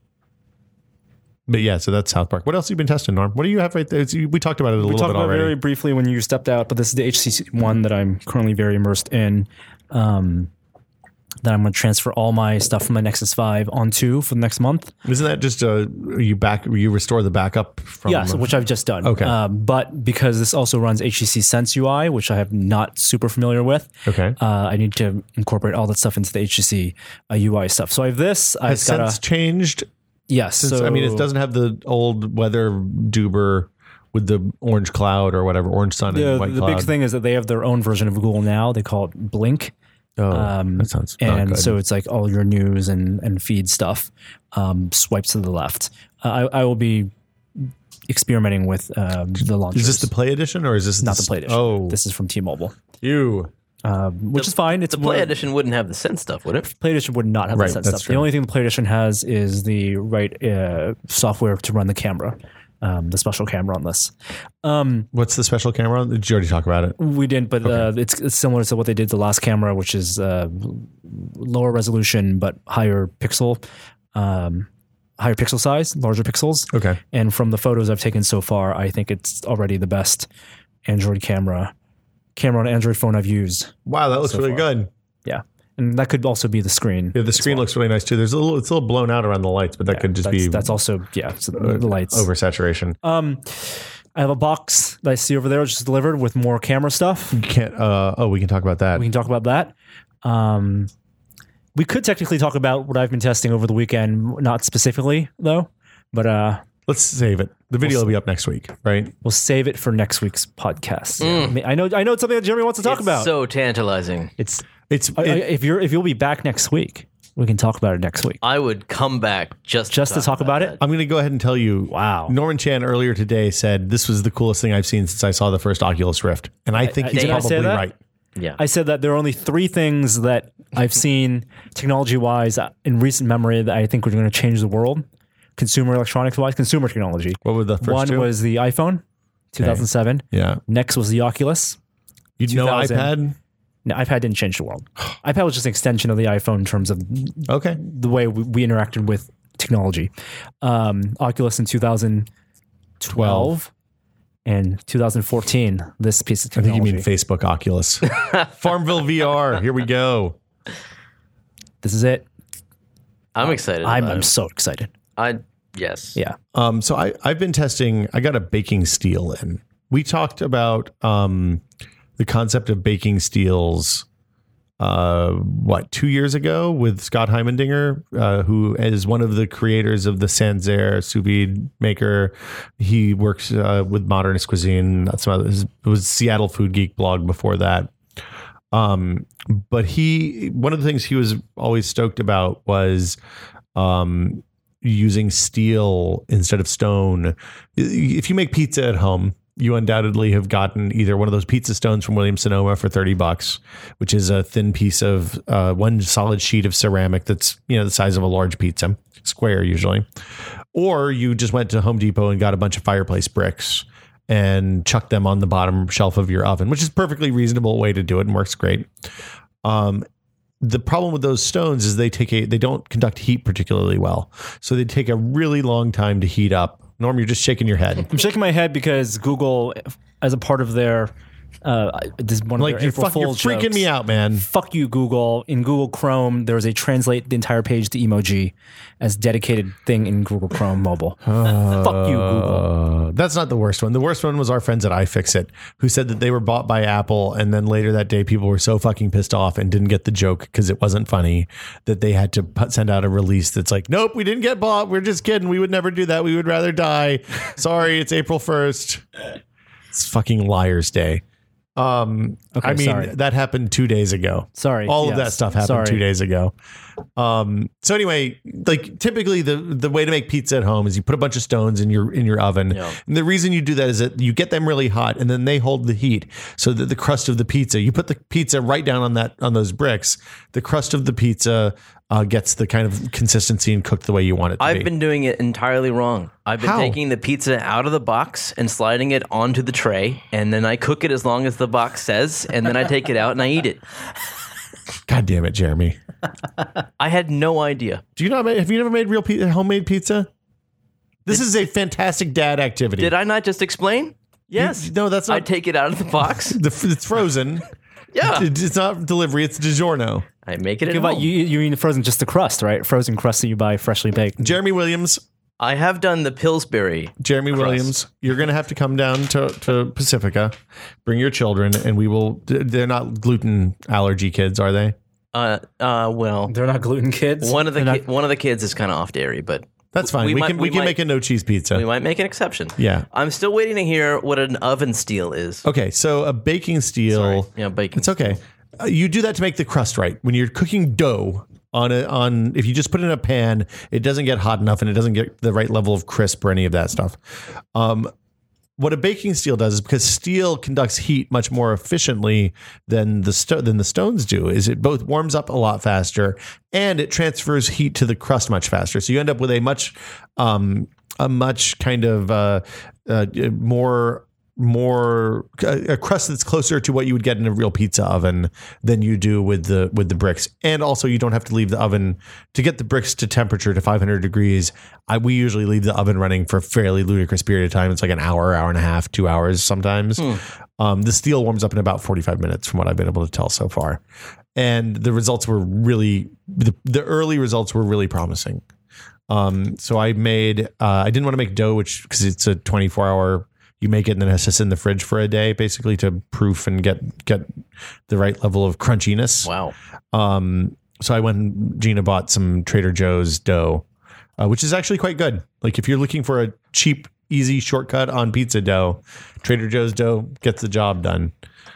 but yeah, so that's South Park. What else have you been testing, Norm? What do you have right there? It's- We talked about it a we little talked bit about it already. very briefly when you stepped out, but this is the H C C one that I'm currently very immersed in. Um, that I'm going to transfer all my stuff from my Nexus five onto for the next month. Isn't that just uh you back you restore the backup from Yes, which I've just done. Okay. Um, but because this also runs H T C Sense U I, which I have not super familiar with, Okay. uh, I need to incorporate all that stuff into the H T C uh, U I stuff. So I have this. I've Has got Sense a changed? yes. Since, So I mean, it doesn't have the old weather duber with the orange cloud or whatever, orange sun The, and white the cloud. big thing is that they have their own version of Google now. They call it Blink. Oh, Um, that sounds not and good. so it's like all your news and, and feed stuff um, swipes to the left. Uh, I, I will be experimenting with uh, the launchers. Is this the Play Edition or is this not the Play Edition? Oh, This is from T-Mobile, you. um, which is fine. It's The Play more- Edition wouldn't have the Sense stuff, would it? Play Edition would not have Right, the Sense that's stuff. true. The only thing the Play Edition has is the right uh, software to run the camera, um, the special camera on this. What's the special camera? Did you already talk about it? We didn't, but uh, it's, it's similar to what they did the last camera, which is uh, lower resolution but higher pixel, um, higher pixel size, larger pixels. Okay. And from the photos I've taken so far, I think it's already the best Android camera camera on an Android phone I've used. Wow, that looks So really far. good. Yeah. And that could also be the screen. Yeah, the screen looks really nice too. There's a little, it's a little blown out around the lights, but that Yeah, could just that's, be that's also, yeah, so the, the lights. oversaturation. Um, I have a box that I see over there, which is delivered with more camera stuff. You can't. Uh, oh, we can talk about that. We can talk about that. Um, we could technically talk about what I've been testing over the weekend, not specifically though, but uh, Let's save it. The video will be up next week, right? we'll save it for next week's podcast. I, mean, I know, I know it's something that Jeremy wants to talk It's about. so tantalizing. it's It's I- I- it- if you're if you'll be back next week, we can talk about it next week. I would come back just Just to talk about it. I'm going to go ahead and tell you. Wow. Norman Chan earlier today said this was the coolest thing I've seen since I saw the first Oculus Rift, and I think I- he's did I say probably that? right. Yeah. I said that there are only three things that I've seen technology wise in recent memory that I think are going to change the world. Consumer electronics wise, consumer technology. What were the first One two? was the iPhone, two thousand seven. Yeah. Next was the Oculus. You know two thousand. iPad? No, iPad didn't change the world. iPad was just an extension of the iPhone in terms of Okay. the way we, we interacted with technology. Um, Oculus in two thousand twelve and two thousand fourteen. This piece of I think technology. you mean Facebook Oculus. Farmville V R. Here we go. This is it. I'm excited. I'm, about I'm it. so excited. I yes. Yeah. Um, so I, I've been testing, I got a baking steel in. We talked about um, the concept of baking steels, uh, what, two years ago with Scott Heimendinger, uh, who is one of the creators of the Sancerre sous vide maker. He works uh, with Modernist Cuisine. That's some other, it was Seattle Food Geek blog before that. Um, but he, one of the things he was always stoked about was um, using steel instead of stone. If you make pizza at home, you undoubtedly have gotten either one of those pizza stones from Williams Sonoma for thirty bucks, which is a thin piece of uh, one solid sheet of ceramic that's, you know, the size of a large pizza, square usually. Or you just went to Home Depot and got a bunch of fireplace bricks and chucked them on the bottom shelf of your oven, which is a perfectly reasonable way to do it and works great. Um, the problem with those stones is they take a they don't conduct heat particularly well, so they take a really long time to heat up. Norm, you're just shaking your head. I'm shaking my head because Google, as a part of their, uh, this one of Like their you're, April fuck, you're Fool's freaking jokes. me out, man. Fuck you, Google. In Google Chrome, there is a translate the entire page to emoji as dedicated thing in Google Chrome mobile. Fuck you, Google. Uh, that's not the worst one. The worst one was our friends at iFixit, who said that they were bought by Apple, and then later that day, people were so fucking pissed off and didn't get the joke because it wasn't funny that they had to put, send out a release that's like, "Nope, we didn't get bought. We're just kidding. We would never do that. We would rather die. Sorry, it's April first. It's fucking Liar's Day." Um, Okay, I mean, sorry. that happened two days ago. Sorry. All of yes. that stuff happened Sorry. two days ago. Um, so anyway, like typically the the way to make pizza at home is you put a bunch of stones in your in your oven. Yeah. And the reason you do that is that you get them really hot and then they hold the heat so that the crust of the pizza, you put the pizza right down on that on those bricks, the crust of the pizza uh, gets the kind of consistency and cooked the way you want it to I've be. been doing it entirely wrong. I've been How? taking the pizza out of the box and sliding it onto the tray, and then I cook it as long as the box says, and then I take it out and I eat it. God damn it, Jeremy. I had no idea. Do you not ma- have you never made real pi- homemade pizza? This is a fantastic dad activity. Did I not just explain? Yes. You- no, that's not- I take it out of the box. The, f- it's frozen. Yeah. It- It's not delivery. It's DiGiorno. I make it at Think about home. you. You mean frozen, just the crust, right? Frozen crust that you buy freshly baked. Jeremy Williams. I have done the Pillsbury. Jeremy Williams, you're going to have to come down to, to Pacifica, bring your children, and we will. They're not gluten allergy kids, are they? Uh, uh, well, They're not gluten kids. one of the They're ki- not- one of the kids is kind of off dairy, but That's fine. We, might- can we, can might- make a no cheese pizza. we might make an exception. Yeah. I'm still waiting to hear what an oven steel is. Okay, so a baking steel. Sorry. Yeah, baking. It's okay. Uh, you do that to make the crust right. When you're cooking dough on a on, if you just put it in a pan, it doesn't get hot enough and it doesn't get the right level of crisp or any of that stuff. Um, what a baking steel does is because steel conducts heat much more efficiently than the sto- than the stones do. Is it both warms up a lot faster and it transfers heat to the crust much faster. So you end up with a much um, a much kind of uh, uh, more more a, a crust that's closer to what you would get in a real pizza oven than you do with the with the bricks. And also, you don't have to leave the oven to get the bricks to temperature to five hundred degrees. I, we usually leave the oven running for a fairly ludicrous period of time. It's like an hour, hour and a half, two hours sometimes. Hmm. Um, the steel warms up in about forty-five minutes, from what I've been able to tell so far. And the results were really the, the early results were really promising. Um, so I made, uh, I didn't want to make dough, which, cause it's a twenty-four hour, you make it and then it has to sit in the fridge for a day, basically to proof and get, get the right level of crunchiness. Wow. Um, so I went and Gina bought some Trader Joe's dough, uh, which is actually quite good. Like if you're looking for a cheap, easy shortcut on pizza dough, Trader Joe's dough gets the job done.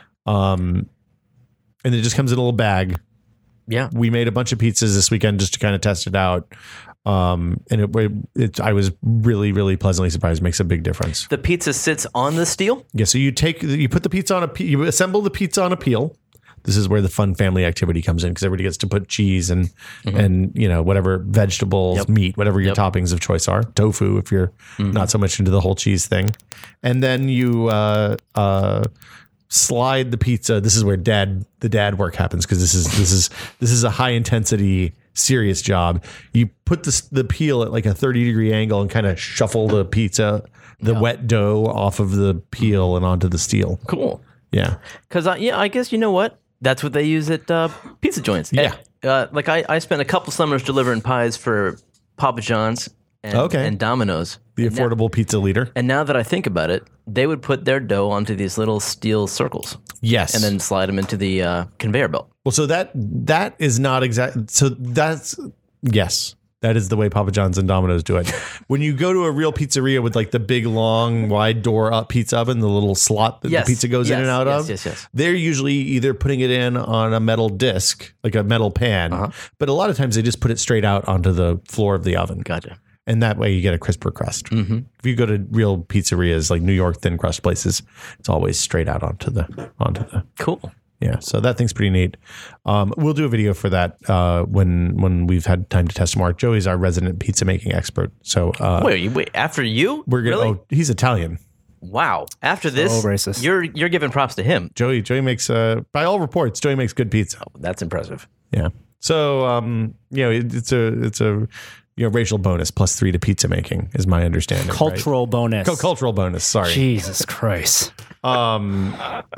Um, and it just comes in a little bag. Yeah. We made a bunch of pizzas this weekend just to kind of test it out. Um, and it, it, I was really, really pleasantly surprised. It makes a big difference. The pizza sits on the steel? Yeah. So you take, you put the pizza on a, you assemble the pizza on a peel. This is where the fun family activity comes in because everybody gets to put cheese and, mm-hmm. and, you know, whatever vegetables, yep. meat, whatever your yep. toppings of choice are. Tofu, if you're mm-hmm. not so much into the whole cheese thing. And then you, uh, uh, slide the pizza. This is where dad, the dad work happens. Cause this is, this is, this is a high intensity, serious job. You put the, the peel at like a thirty degree angle and kind of shuffle the pizza, the yeah. wet dough off of the peel and onto the steel. Cool. Yeah. Cause I, yeah, I guess you know what? That's what they use at uh, pizza joints. Yeah. Uh, like I, I spent a couple summers delivering pies for Papa John's and, okay. and Domino's. The and affordable now, pizza leader. And now that I think about it, they would put their dough onto these little steel circles. Yes. And then slide them into the uh, conveyor belt. Well, so that that is not exact. So that's, yes, that is the way Papa John's and Domino's do it. When you go to a real pizzeria with like the big, long, wide door up pizza oven, the little slot that yes. the pizza goes yes. in and out yes. of, yes, yes. they're usually either putting it in on a metal disc, like a metal pan, uh-huh. but a lot of times they just put it straight out onto the floor of the oven. Gotcha. And that way you get a crisper crust. Mm-hmm. If you go to real pizzerias like New York thin crust places, it's always straight out onto the onto the. Cool. Yeah, so that thing's pretty neat. Um, we'll do a video for that uh, when when we've had time to test more. Joey's our resident pizza making expert. So uh, wait, wait, after you? We're gonna. Really? Oh, he's Italian. Wow. After this, so racist. you're you're giving props to him. Joey Joey makes uh, by all reports, Joey makes good pizza. Oh, that's impressive. Yeah. So um, you know, it, it's a it's a you know racial bonus plus three to pizza making is my understanding. Cultural right? bonus. Co- cultural bonus. Sorry. Jesus Christ. Um.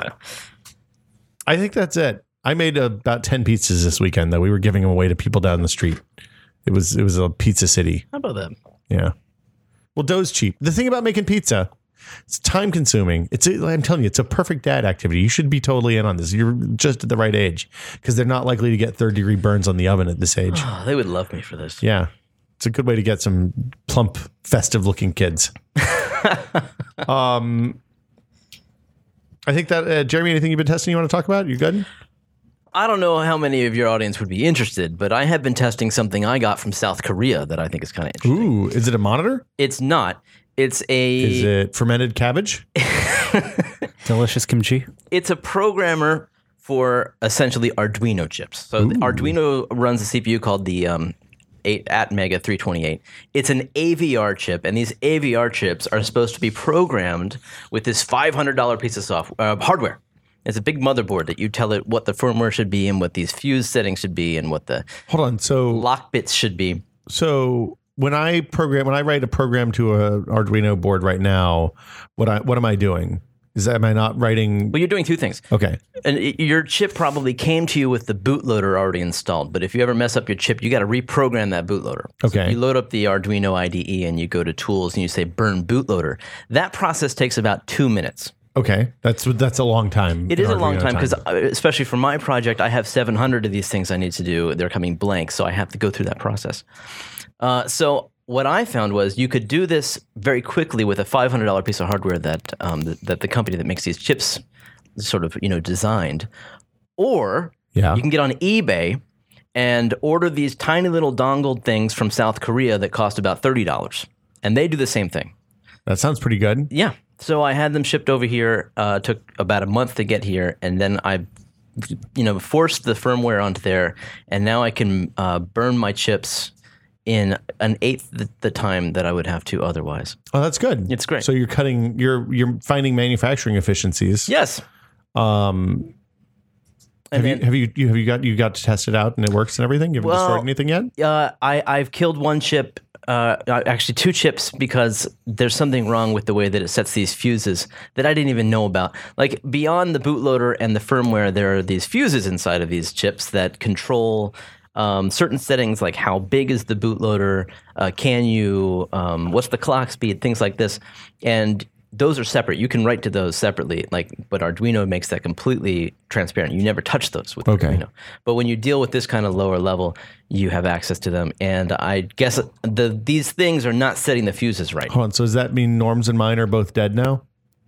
I think that's it. I made about ten pizzas this weekend that we were giving them away to people down the street. It was it was a pizza city. How about that? Yeah. Well, dough's cheap. The thing about making pizza, it's time consuming. It's a, I'm telling you, it's a perfect dad activity. You should be totally in on this. You're just at the right age because they're not likely to get third degree burns on the oven at this age. Oh, they would love me for this. Yeah. It's a good way to get some plump, festive looking kids. um. I think that, uh, Jeremy, anything you've been testing you want to talk about? You good? I don't know how many of your audience would be interested, but I have been testing something I got from South Korea that I think is kind of interesting. Ooh, is it a monitor? It's not. It's a... Is it fermented cabbage? Delicious kimchi? It's a programmer for essentially Arduino chips. So the Arduino runs a C P U called the... Um, Eight, Atmega three twenty-eight. It's an A V R chip, and these A V R chips are supposed to be programmed with this five hundred dollars piece of software uh, hardware. It's a big motherboard that you tell it what the firmware should be and what these fuse settings should be and what the hold on. So lock bits should be. So when I program, when I write a program to a Arduino board right now, what I what am I doing? Is that, am I not writing? Well, you're doing two things. Okay. And it, your chip probably came to you with the bootloader already installed. But if you ever mess up your chip, you got to reprogram that bootloader. Okay. So you load up the Arduino I D E and you go to Tools and you say Burn Bootloader. That process takes about two minutes. Okay. That's that's a long time. It is a long time because, especially for my project, I have seven hundred of these things I need to do. They're coming blank, so I have to go through that process. Uh, so what I found was you could do this very quickly with a five hundred dollars piece of hardware that um, the, that the company that makes these chips sort of you know designed, or yeah. you can get on eBay and order these tiny little dongled things from South Korea that cost about thirty dollars, and they do the same thing. That sounds pretty good. Yeah. So I had them shipped over here. Uh, took about a month to get here, and then I, you know, forced the firmware onto there, and now I can uh, burn my chips in an eighth the, the time that I would have to otherwise. Oh, that's good. It's great. So you're cutting, you're you're finding manufacturing efficiencies. Yes. Um, And have then, you have you, you have you got you got to test it out and it works and everything? You haven't Well, destroyed anything yet? uh, I I've killed one chip. Uh, actually, two chips because there's something wrong with the way that it sets these fuses that I didn't even know about. Like beyond the bootloader and the firmware, there are these fuses inside of these chips that control um, certain settings, like how big is the bootloader, uh, can you, um, what's the clock speed, things like this, and those are separate. You can write to those separately, like, but Arduino makes that completely transparent. You never touch those with Okay. Arduino. But when you deal with this kind of lower level, you have access to them. And I guess the these things are not setting the fuses right. Hold on. So does that mean Norms and mine are both dead now?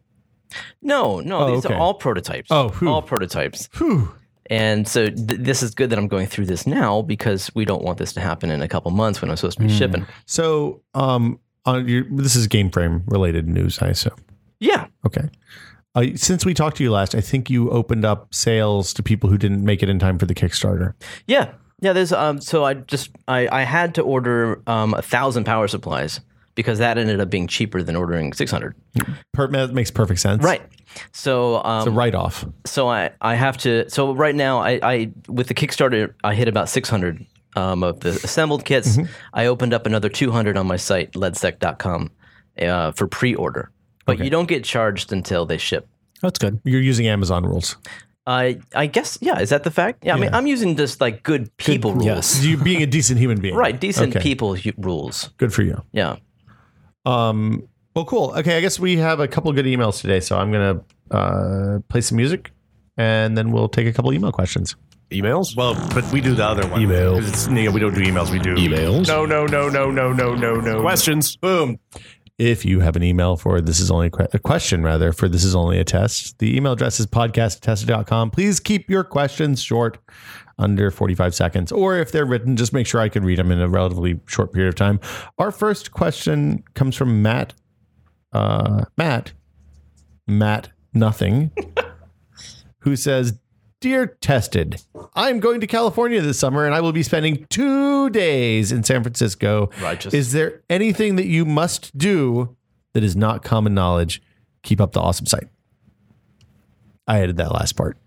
No, no, Oh, these okay. are all prototypes. Oh, whew. all prototypes. Whew. And so th- this is good that I'm going through this now because we don't want this to happen in a couple months when I'm supposed to be shipping. So um, on your this is game frame related news, I assume. Yeah. Okay. Uh, since we talked to you last, I think you opened up sales to people who didn't make it in time for the Kickstarter. Yeah. Yeah. There's um. So I just I I had to order um a thousand power supplies because that ended up being cheaper than ordering six hundred. Per- that makes perfect sense. Right. So um. It's a write off. So I I have to. So right now I I with the Kickstarter I hit about six hundred um of the assembled kits. Mm-hmm. I opened up another two hundred on my site ledsec dot com uh, for pre-order, but Okay. you don't get charged until they ship. That's good. You're using Amazon rules. I I guess yeah. Is that the fact? Yeah. I mean Yeah. I'm using just like good people rules. yes. You being a decent human being. Right. Decent Okay. people hu- rules. Good for you. Yeah. Um, well, cool. Okay, I guess we have a couple good emails today, so I'm gonna uh, play some music, and then we'll take a couple email questions. Emails? Well, but we do the other one. Email. 'Cause It's, you know, we don't do emails. We do Emails? No, no, no, no, no, no, no, no. Questions? Boom. If you have an email for this is only a, que- a question, rather for this is only a test, the email address is podcast at tested dot com. Please keep your questions short, under forty-five seconds, or if they're written, just make sure I can read them in a relatively short period of time. Our first question comes from Matt. Uh, Matt, Matt, nothing, who says, "Dear Tested, I'm going to California this summer and I will be spending two days in San Francisco. Righteous. Is there anything that you must do that is not common knowledge? Keep up the awesome site." I added that last part.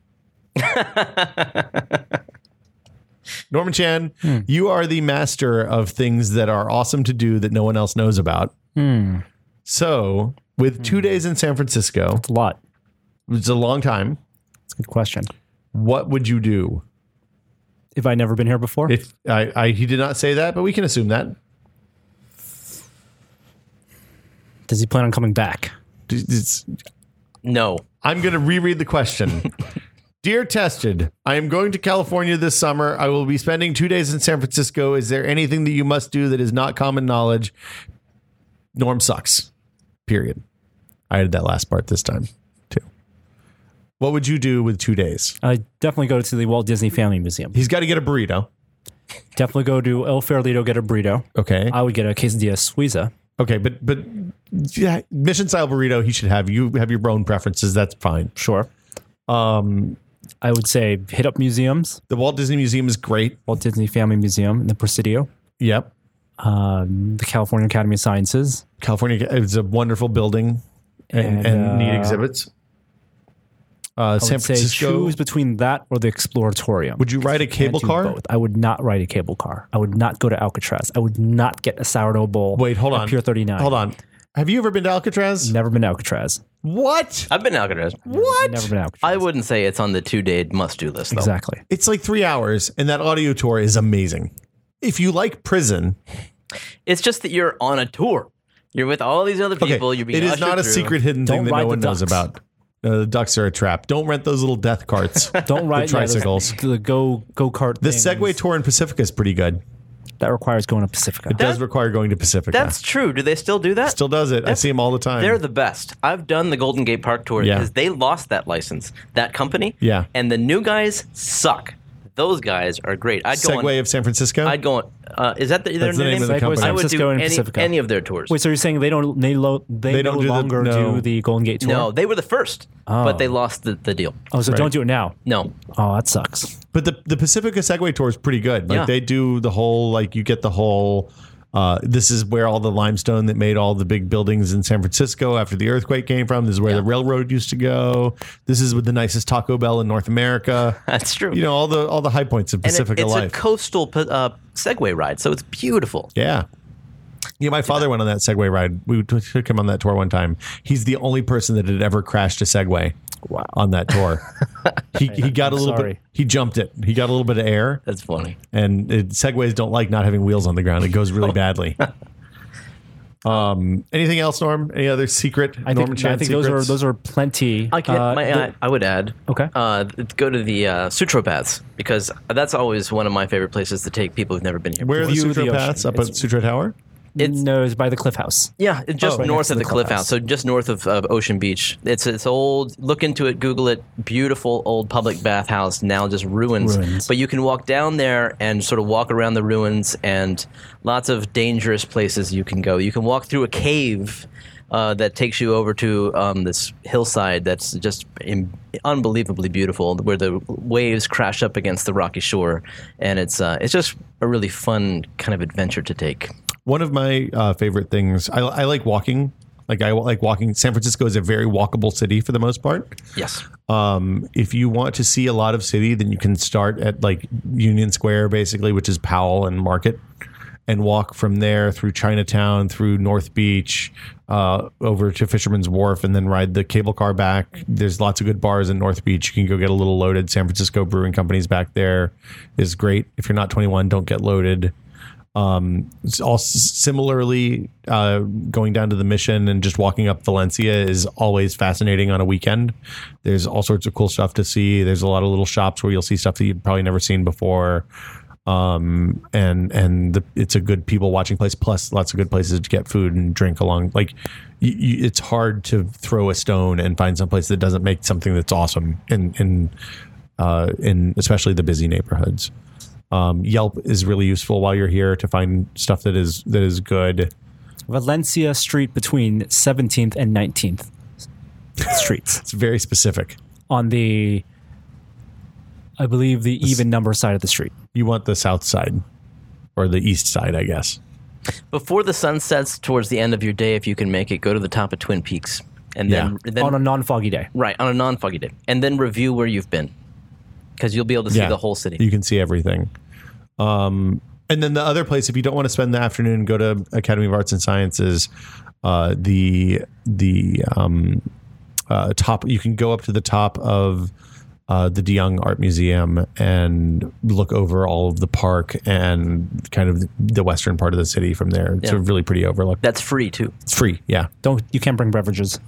Norman Chan, you are the master of things that are awesome to do that no one else knows about. So, with two days in San Francisco, It's a lot. it's a long time. It's a good question. What would you do? If I'd never been here before, If I, I he did not say that, but we can assume that. does he plan on coming back? It's, No. I'm going to reread the question. Dear Tested, I am going to California this summer. I will be spending two days in San Francisco. Is there anything that you must do that is not common knowledge? Norm sucks. Period. I added that last part this time, too. What would you do with two days? I definitely go to the Walt Disney Family Museum. He's got to get a burrito. Definitely go to El Farolito, get a burrito. Okay. I would get a quesadilla suiza. Okay, but but yeah, mission style burrito he should have. You have your own preferences. That's fine. Sure. Um, I would say hit up museums. the Walt Disney Museum is great. Walt Disney Family Museum in the Presidio. Yep. Um, the California Academy of Sciences. California is a wonderful building and, And, and neat uh, exhibits. Uh, I San would say Francisco. choose between that or the Exploratorium. Would you ride a Can't cable do car? both. I would not ride a cable car. I would not go to Alcatraz. I would not get a sourdough bowl. Wait, hold at on. Pier thirty-nine. Hold on. Have you ever been to Alcatraz? Never been to Alcatraz. What? I've been to Alcatraz. What? Never been to Alcatraz. I wouldn't say it's on the two-day must-do list, though. Exactly. It's like three hours, and that audio tour is amazing. If you like prison, It's just that you're on a tour. You're with all these other okay, people. You're being it is ushered not a through. secret hidden thing Don't that no ride one the knows ducks. about. No, the ducks are a trap. Don't rent those little death carts. Don't ride the tricycles. Yeah, the, the go go kart. The Segway tour in Pacifica is pretty good. that requires going to Pacifica. It does require going to Pacifica. That's true. Do they still do that? Still does it. I see them all the time. They're the best. I've done the Golden Gate Park tour Yeah. because they lost that license, that company. Yeah. And the new guys suck. those guys are great. I'd go Segway on, of San Francisco. I'd go on. Uh, is that the, their That's the name of the Segway, company. San I would do Francisco and any, Pacifica. any of their tours. Wait, so you're saying they don't they, lo- they, They don't no do the- longer no. do the Golden Gate tour? No, they were the first, Oh. but they lost the, the deal. Oh, so Right. don't do it now. No, Oh, that sucks. But the the Pacifica Segway tour is pretty good. Like Yeah. they do the whole like you get the whole. Uh, this is where all the limestone that made all the big buildings in San Francisco after the earthquake came from. This is where Yeah. the railroad used to go. This is with the nicest Taco Bell in North America. that's true. You know all the all the high points of and it, Pacifica it's life. a coastal uh, Segway ride, so it's beautiful. Yeah. Yeah, my father went on that Segway ride. We t- took him on that tour one time. He's the only person that had ever crashed a Segway Wow. on that tour. he he got a little sorry. bit. He jumped it. He got a little bit of air, That's funny. and it, Segways don't like not having wheels on the ground. It goes really badly. Um. Anything else, Norm? Any other secret? I Norman think, I Chan think those are secrets? those are plenty. I, can, Uh, my, the- I, I would add. Okay. Uh, go to the uh, Sutro Paths because that's always one of my favorite places to take people who've never been here. Where are the View of Sutro the ocean. Paths? Up It's- at Sutro Tower? It's- no, it's by the Cliff House. Yeah, it's just Oh, right north next to of the, the Cliff Cliff House. So just north of, of Ocean Beach. It's it's old. Look into it. Google it. Beautiful old public bathhouse. Now just ruins. Ruins. But you can walk down there and sort of walk around the ruins and lots of dangerous places you can go. You can walk through a cave. Uh, that takes you over to um, this hillside that's just im- unbelievably beautiful, where the waves crash up against the rocky shore, and it's uh, it's just a really fun kind of adventure to take. One of my uh, favorite things. I, I like walking. Like I like walking. San Francisco is a very walkable city for the most part. Yes. Um, if you want to see a lot of city, then you can start at like Union Square, basically, which is Powell and Market, and walk from there through Chinatown, through North Beach, uh, over to Fisherman's Wharf, and then ride the cable car back. There's lots of good bars in North Beach. You can go get a little loaded. San Francisco Brewing Company's back there is great. If you're not twenty-one, don't get loaded. Um, it's also similarly, uh, going down to the Mission and just walking up Valencia is always fascinating on a weekend. There's all sorts of cool stuff to see. There's a lot of little shops where you'll see stuff that you've probably never seen before. Um, and, and the, it's a good people watching place, plus lots of good places to get food and drink along. Like you, you, it's hard to throw a stone and find some place that doesn't make something that's awesome in, in, uh, in especially the busy neighborhoods. Um, Yelp is really useful while you're here to find stuff that is that is good. Valencia Street between seventeenth and nineteenth streets It's very specific. on the, I believe, the even number side of the street. You want the south side or the east side, I guess. Before the sun sets towards the end of your day, if you can make it, go to the top of Twin Peaks. And then, Yeah. then On a non-foggy day. right, on a non-foggy day. And then review where you've been. Because you'll be able to see the whole city. You can see everything. Um, and then the other place, if you don't want to spend the afternoon, go to Academy of Arts and Sciences. Uh, the the um, uh, top, you can go up to the top of uh, the De Young Art Museum and look over all of the park and kind of the western part of the city from there. It's Yeah. a really pretty overlook. That's free, too. It's free, yeah. Don't you can't bring beverages.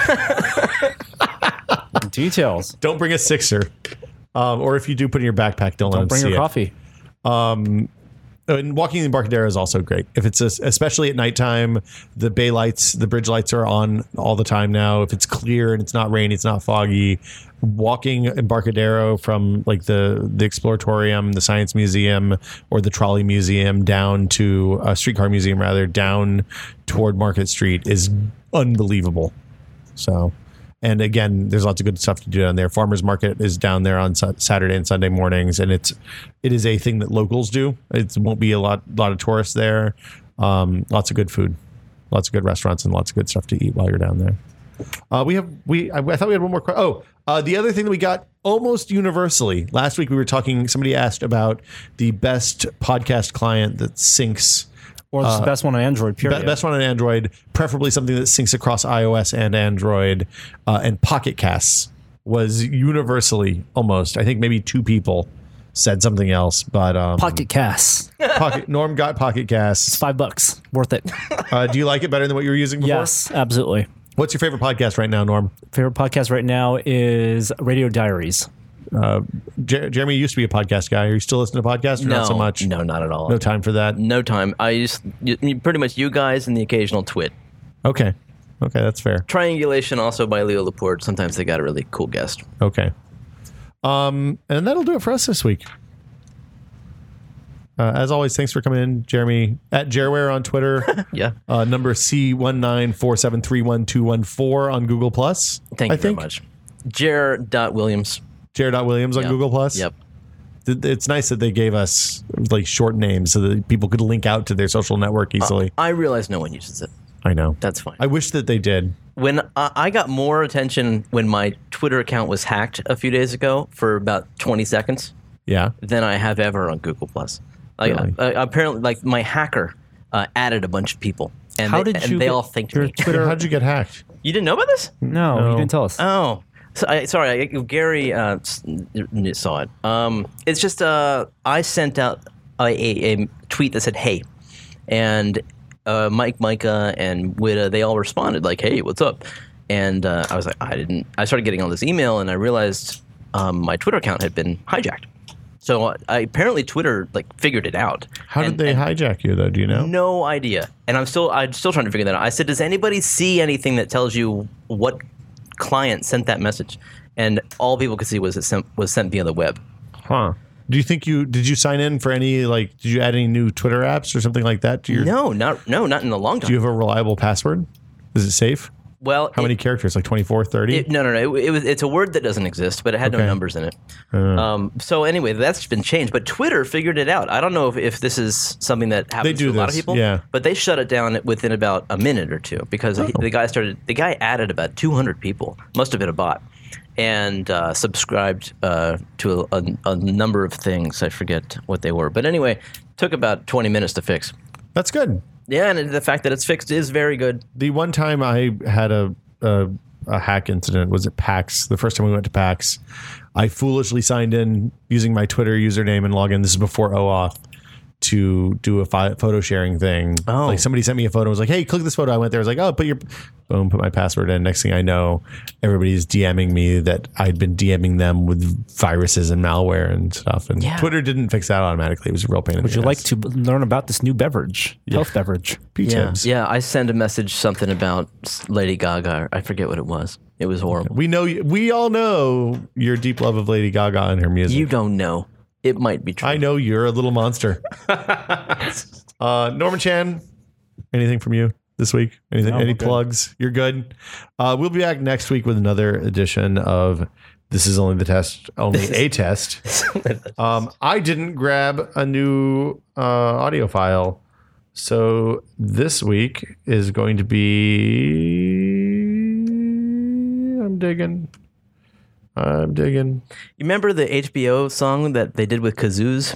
Details. Don't bring a sixer. Um, or if you do put in your backpack, don't, let Don't them bring see your it. coffee. And walking in Embarcadero is also great. If it's a, especially at nighttime, the bay lights, the bridge lights are on all the time now. If it's clear and it's not rainy, it's not foggy. Walking Embarcadero from like the the Exploratorium, the Science Museum, or the Trolley Museum down to a streetcar museum, rather down toward Market Street is unbelievable. So. And again, there's lots of good stuff to do down there. Farmers Market is down there on Sa- Saturday and Sunday mornings, and it's it is a thing that locals do. It won't be a lot lot of tourists there. Um, lots of good food, lots of good restaurants, and lots of good stuff to eat while you're down there. Uh, we have we I, I thought we had one more. que- Oh, uh, the other thing that we got almost universally last week, we were talking. Somebody asked about the best podcast client that syncs. Or it's the best one on Android, period. Be- best one on Android, preferably something that syncs across iOS and Android. Uh, and Pocket Casts was universally almost. I think maybe two people said something else, but um, Pocket Casts. Pocket Norm got Pocket Casts. Five bucks. Worth it. Uh, do you like it better than what you were using before? Yes, absolutely. What's your favorite podcast right now, Norm? Favorite podcast right now is Radio Diaries. Uh, Jer- Jeremy used to be a podcast guy. Are you still listening to podcasts or no, not so much? No, not at all. No time for that? No time. I just you- pretty much you guys and the occasional twit. Okay. Okay, that's fair. Triangulation also by Leo Laporte. Sometimes they got a really cool guest. Okay. Um, and that'll do it for us this week. Uh, as always, thanks for coming in, Jeremy. At Jerware on Twitter. Yeah. Uh, number C one nine four seven three one two one four on Google Plus. Thank you I very think. much. Jared.Williams. Jared.Williams on Yep. Google Plus. Yep. Th- It's nice that they gave us like short names so that people could link out to their social network easily. I realize no one uses it. I know. That's fine. I wish that they did. When I I got more attention when my Twitter account was hacked a few days ago for about twenty seconds Yeah. than I have ever on Google Plus. Like Really? uh, apparently, like my hacker uh, added a bunch of people, and How they, did and you they get all thanked your me. Twitter? How'd you get hacked? You didn't know about this? No, No. you didn't tell us. Oh, so I, sorry, I, Gary uh, s- n- saw it. Um, it's just uh, I sent out a, a, a tweet that said "Hey," and uh, Mike, Micah, and Witta, they all responded like, "Hey, what's up?" And uh, I was like, I didn't. I started getting all this email, and I realized um, my Twitter account had been hijacked. So uh, I, apparently Twitter like figured it out. How And- did they and hijack you, though? Do you know? No idea. And I'm still I'm still trying to figure that out. I said, does anybody see anything that tells you what client sent that message? And all people could see was it sent, was sent via the web. Huh. Do you think you did you sign in for any like did you add any new Twitter apps or something like that to your No, not no, not in a long time. Do you have a reliable password? Is it safe? well, How it- many characters? Like twenty-four, thirty? It, no, no, no. It, it was. It's a word that doesn't exist, but it had Okay. no numbers in it. Uh. Um, so anyway, that's been changed. But Twitter figured it out. I don't know if, if this is something that happens do to a lot of this, people. yeah. But they shut it down within about a minute or two because he- the guy started. The guy added about two hundred people. Must have been a bot, and uh, subscribed uh, to a, a, a number of things. I forget what they were. But anyway, took about twenty minutes to fix. That's good. Yeah, and the fact that it's fixed is very good. The one time I had a, a a hack incident was at PAX. The first time we went to PAX, I foolishly signed in using my Twitter username and login. This is before OAuth to do a fi- photo sharing thing. Oh. Like somebody sent me a photo. Was like, hey, click this photo. I went there. I was like, oh, put your boom, put my password in. Next thing I know, everybody's DMing me that I'd been DMing them with viruses and malware and stuff. And Yeah. Twitter didn't fix that automatically. It was a real pain in Would the you ass. like to b- learn about this new beverage, health beverage? P Yeah, tips. yeah. I sent a message something about Lady Gaga. I forget what it was. It was horrible. We know, we all know your deep love of Lady Gaga and her music. You don't know. It might be true. I know you're a little monster. uh, Norman Chan, anything from you this week? Anything? No, any we're good. plugs? You're good. Uh, we'll be back next week with another edition of This Is Only the Test, only a test. Um, I didn't grab a new uh, audio file, so this week is going to be. I'm digging. I'm digging. You remember the H B O song that they did with kazoos?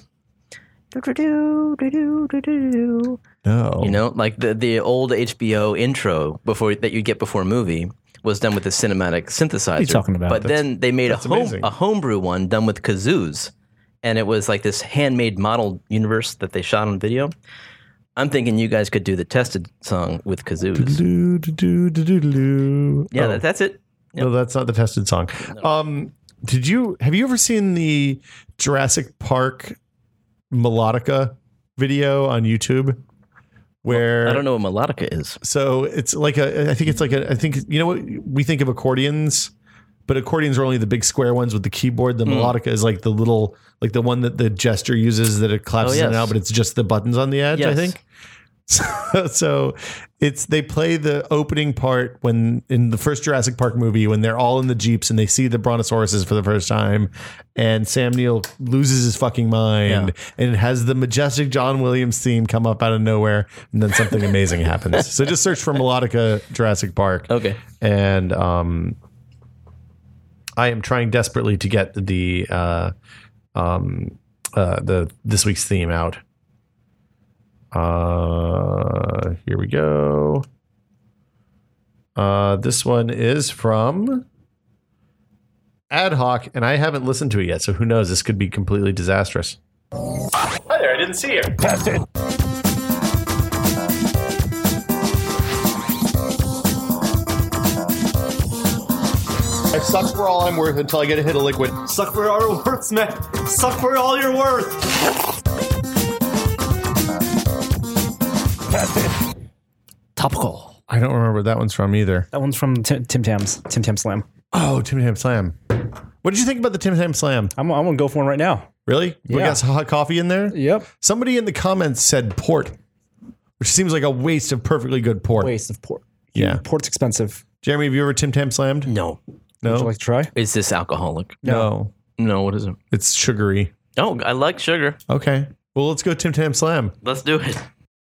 No. You know, like the the old H B O intro before that you get before a movie was done with a cinematic synthesizer. What are you talking about? But That's- then they made a that's home amazing. a homebrew one done with kazoos, and it was like this handmade model universe that they shot on video. I'm thinking you guys could do the tested song with kazoos. Do, do, do, do, do, do. Yeah, Oh. that, that's it. No, that's not the tested song. Um, did you have you ever seen the Jurassic Park melodica video on YouTube? Where I don't know what melodica is. So it's like a. I think it's like a. I think you know what we think of accordions, but accordions are only the big square ones with the keyboard. The melodica is like the little, like the one that the gesture uses that it collapses Oh, in and yes. out, but it's just the buttons on the edge. I Yes. think. So, so it's they play the opening part when in the first Jurassic Park movie when they're all in the Jeeps and they see the brontosauruses for the first time, and Sam Neill loses his fucking mind, Yeah. and it has the majestic John Williams theme come up out of nowhere, and then something amazing happens. So just search for melodica Jurassic Park. Okay. And um, I am trying desperately to get the uh, um, uh, the this week's theme out. Uh, here we go. Uh, this one is from Ad Hoc, and I haven't listened to it yet, so who knows? This could be completely disastrous. Hi there, I didn't see you. Test it. I suck for all I'm worth until I get a hit of liquid. Suck for all your worth, man. Suck for all you're worth. Test it. Topical. I don't remember what that one's from either. That one's from Tim, Tim Tams. Tim Tam Slam. Oh, Tim Tam Slam. What did you think about the Tim Tam Slam? I'm, I'm gonna go for one right now. Really? We Yeah. got some hot coffee in there? Yep. Somebody in the comments said port, which seems like a waste of perfectly good port. Waste of port. Yeah. Port's expensive. Jeremy, have you ever Tim Tam Slammed? No. No. Would you like to try? Is this alcoholic? No. No, what is it? It's sugary. Oh, I like sugar. Okay. Well, let's go Tim Tam Slam. Let's do it.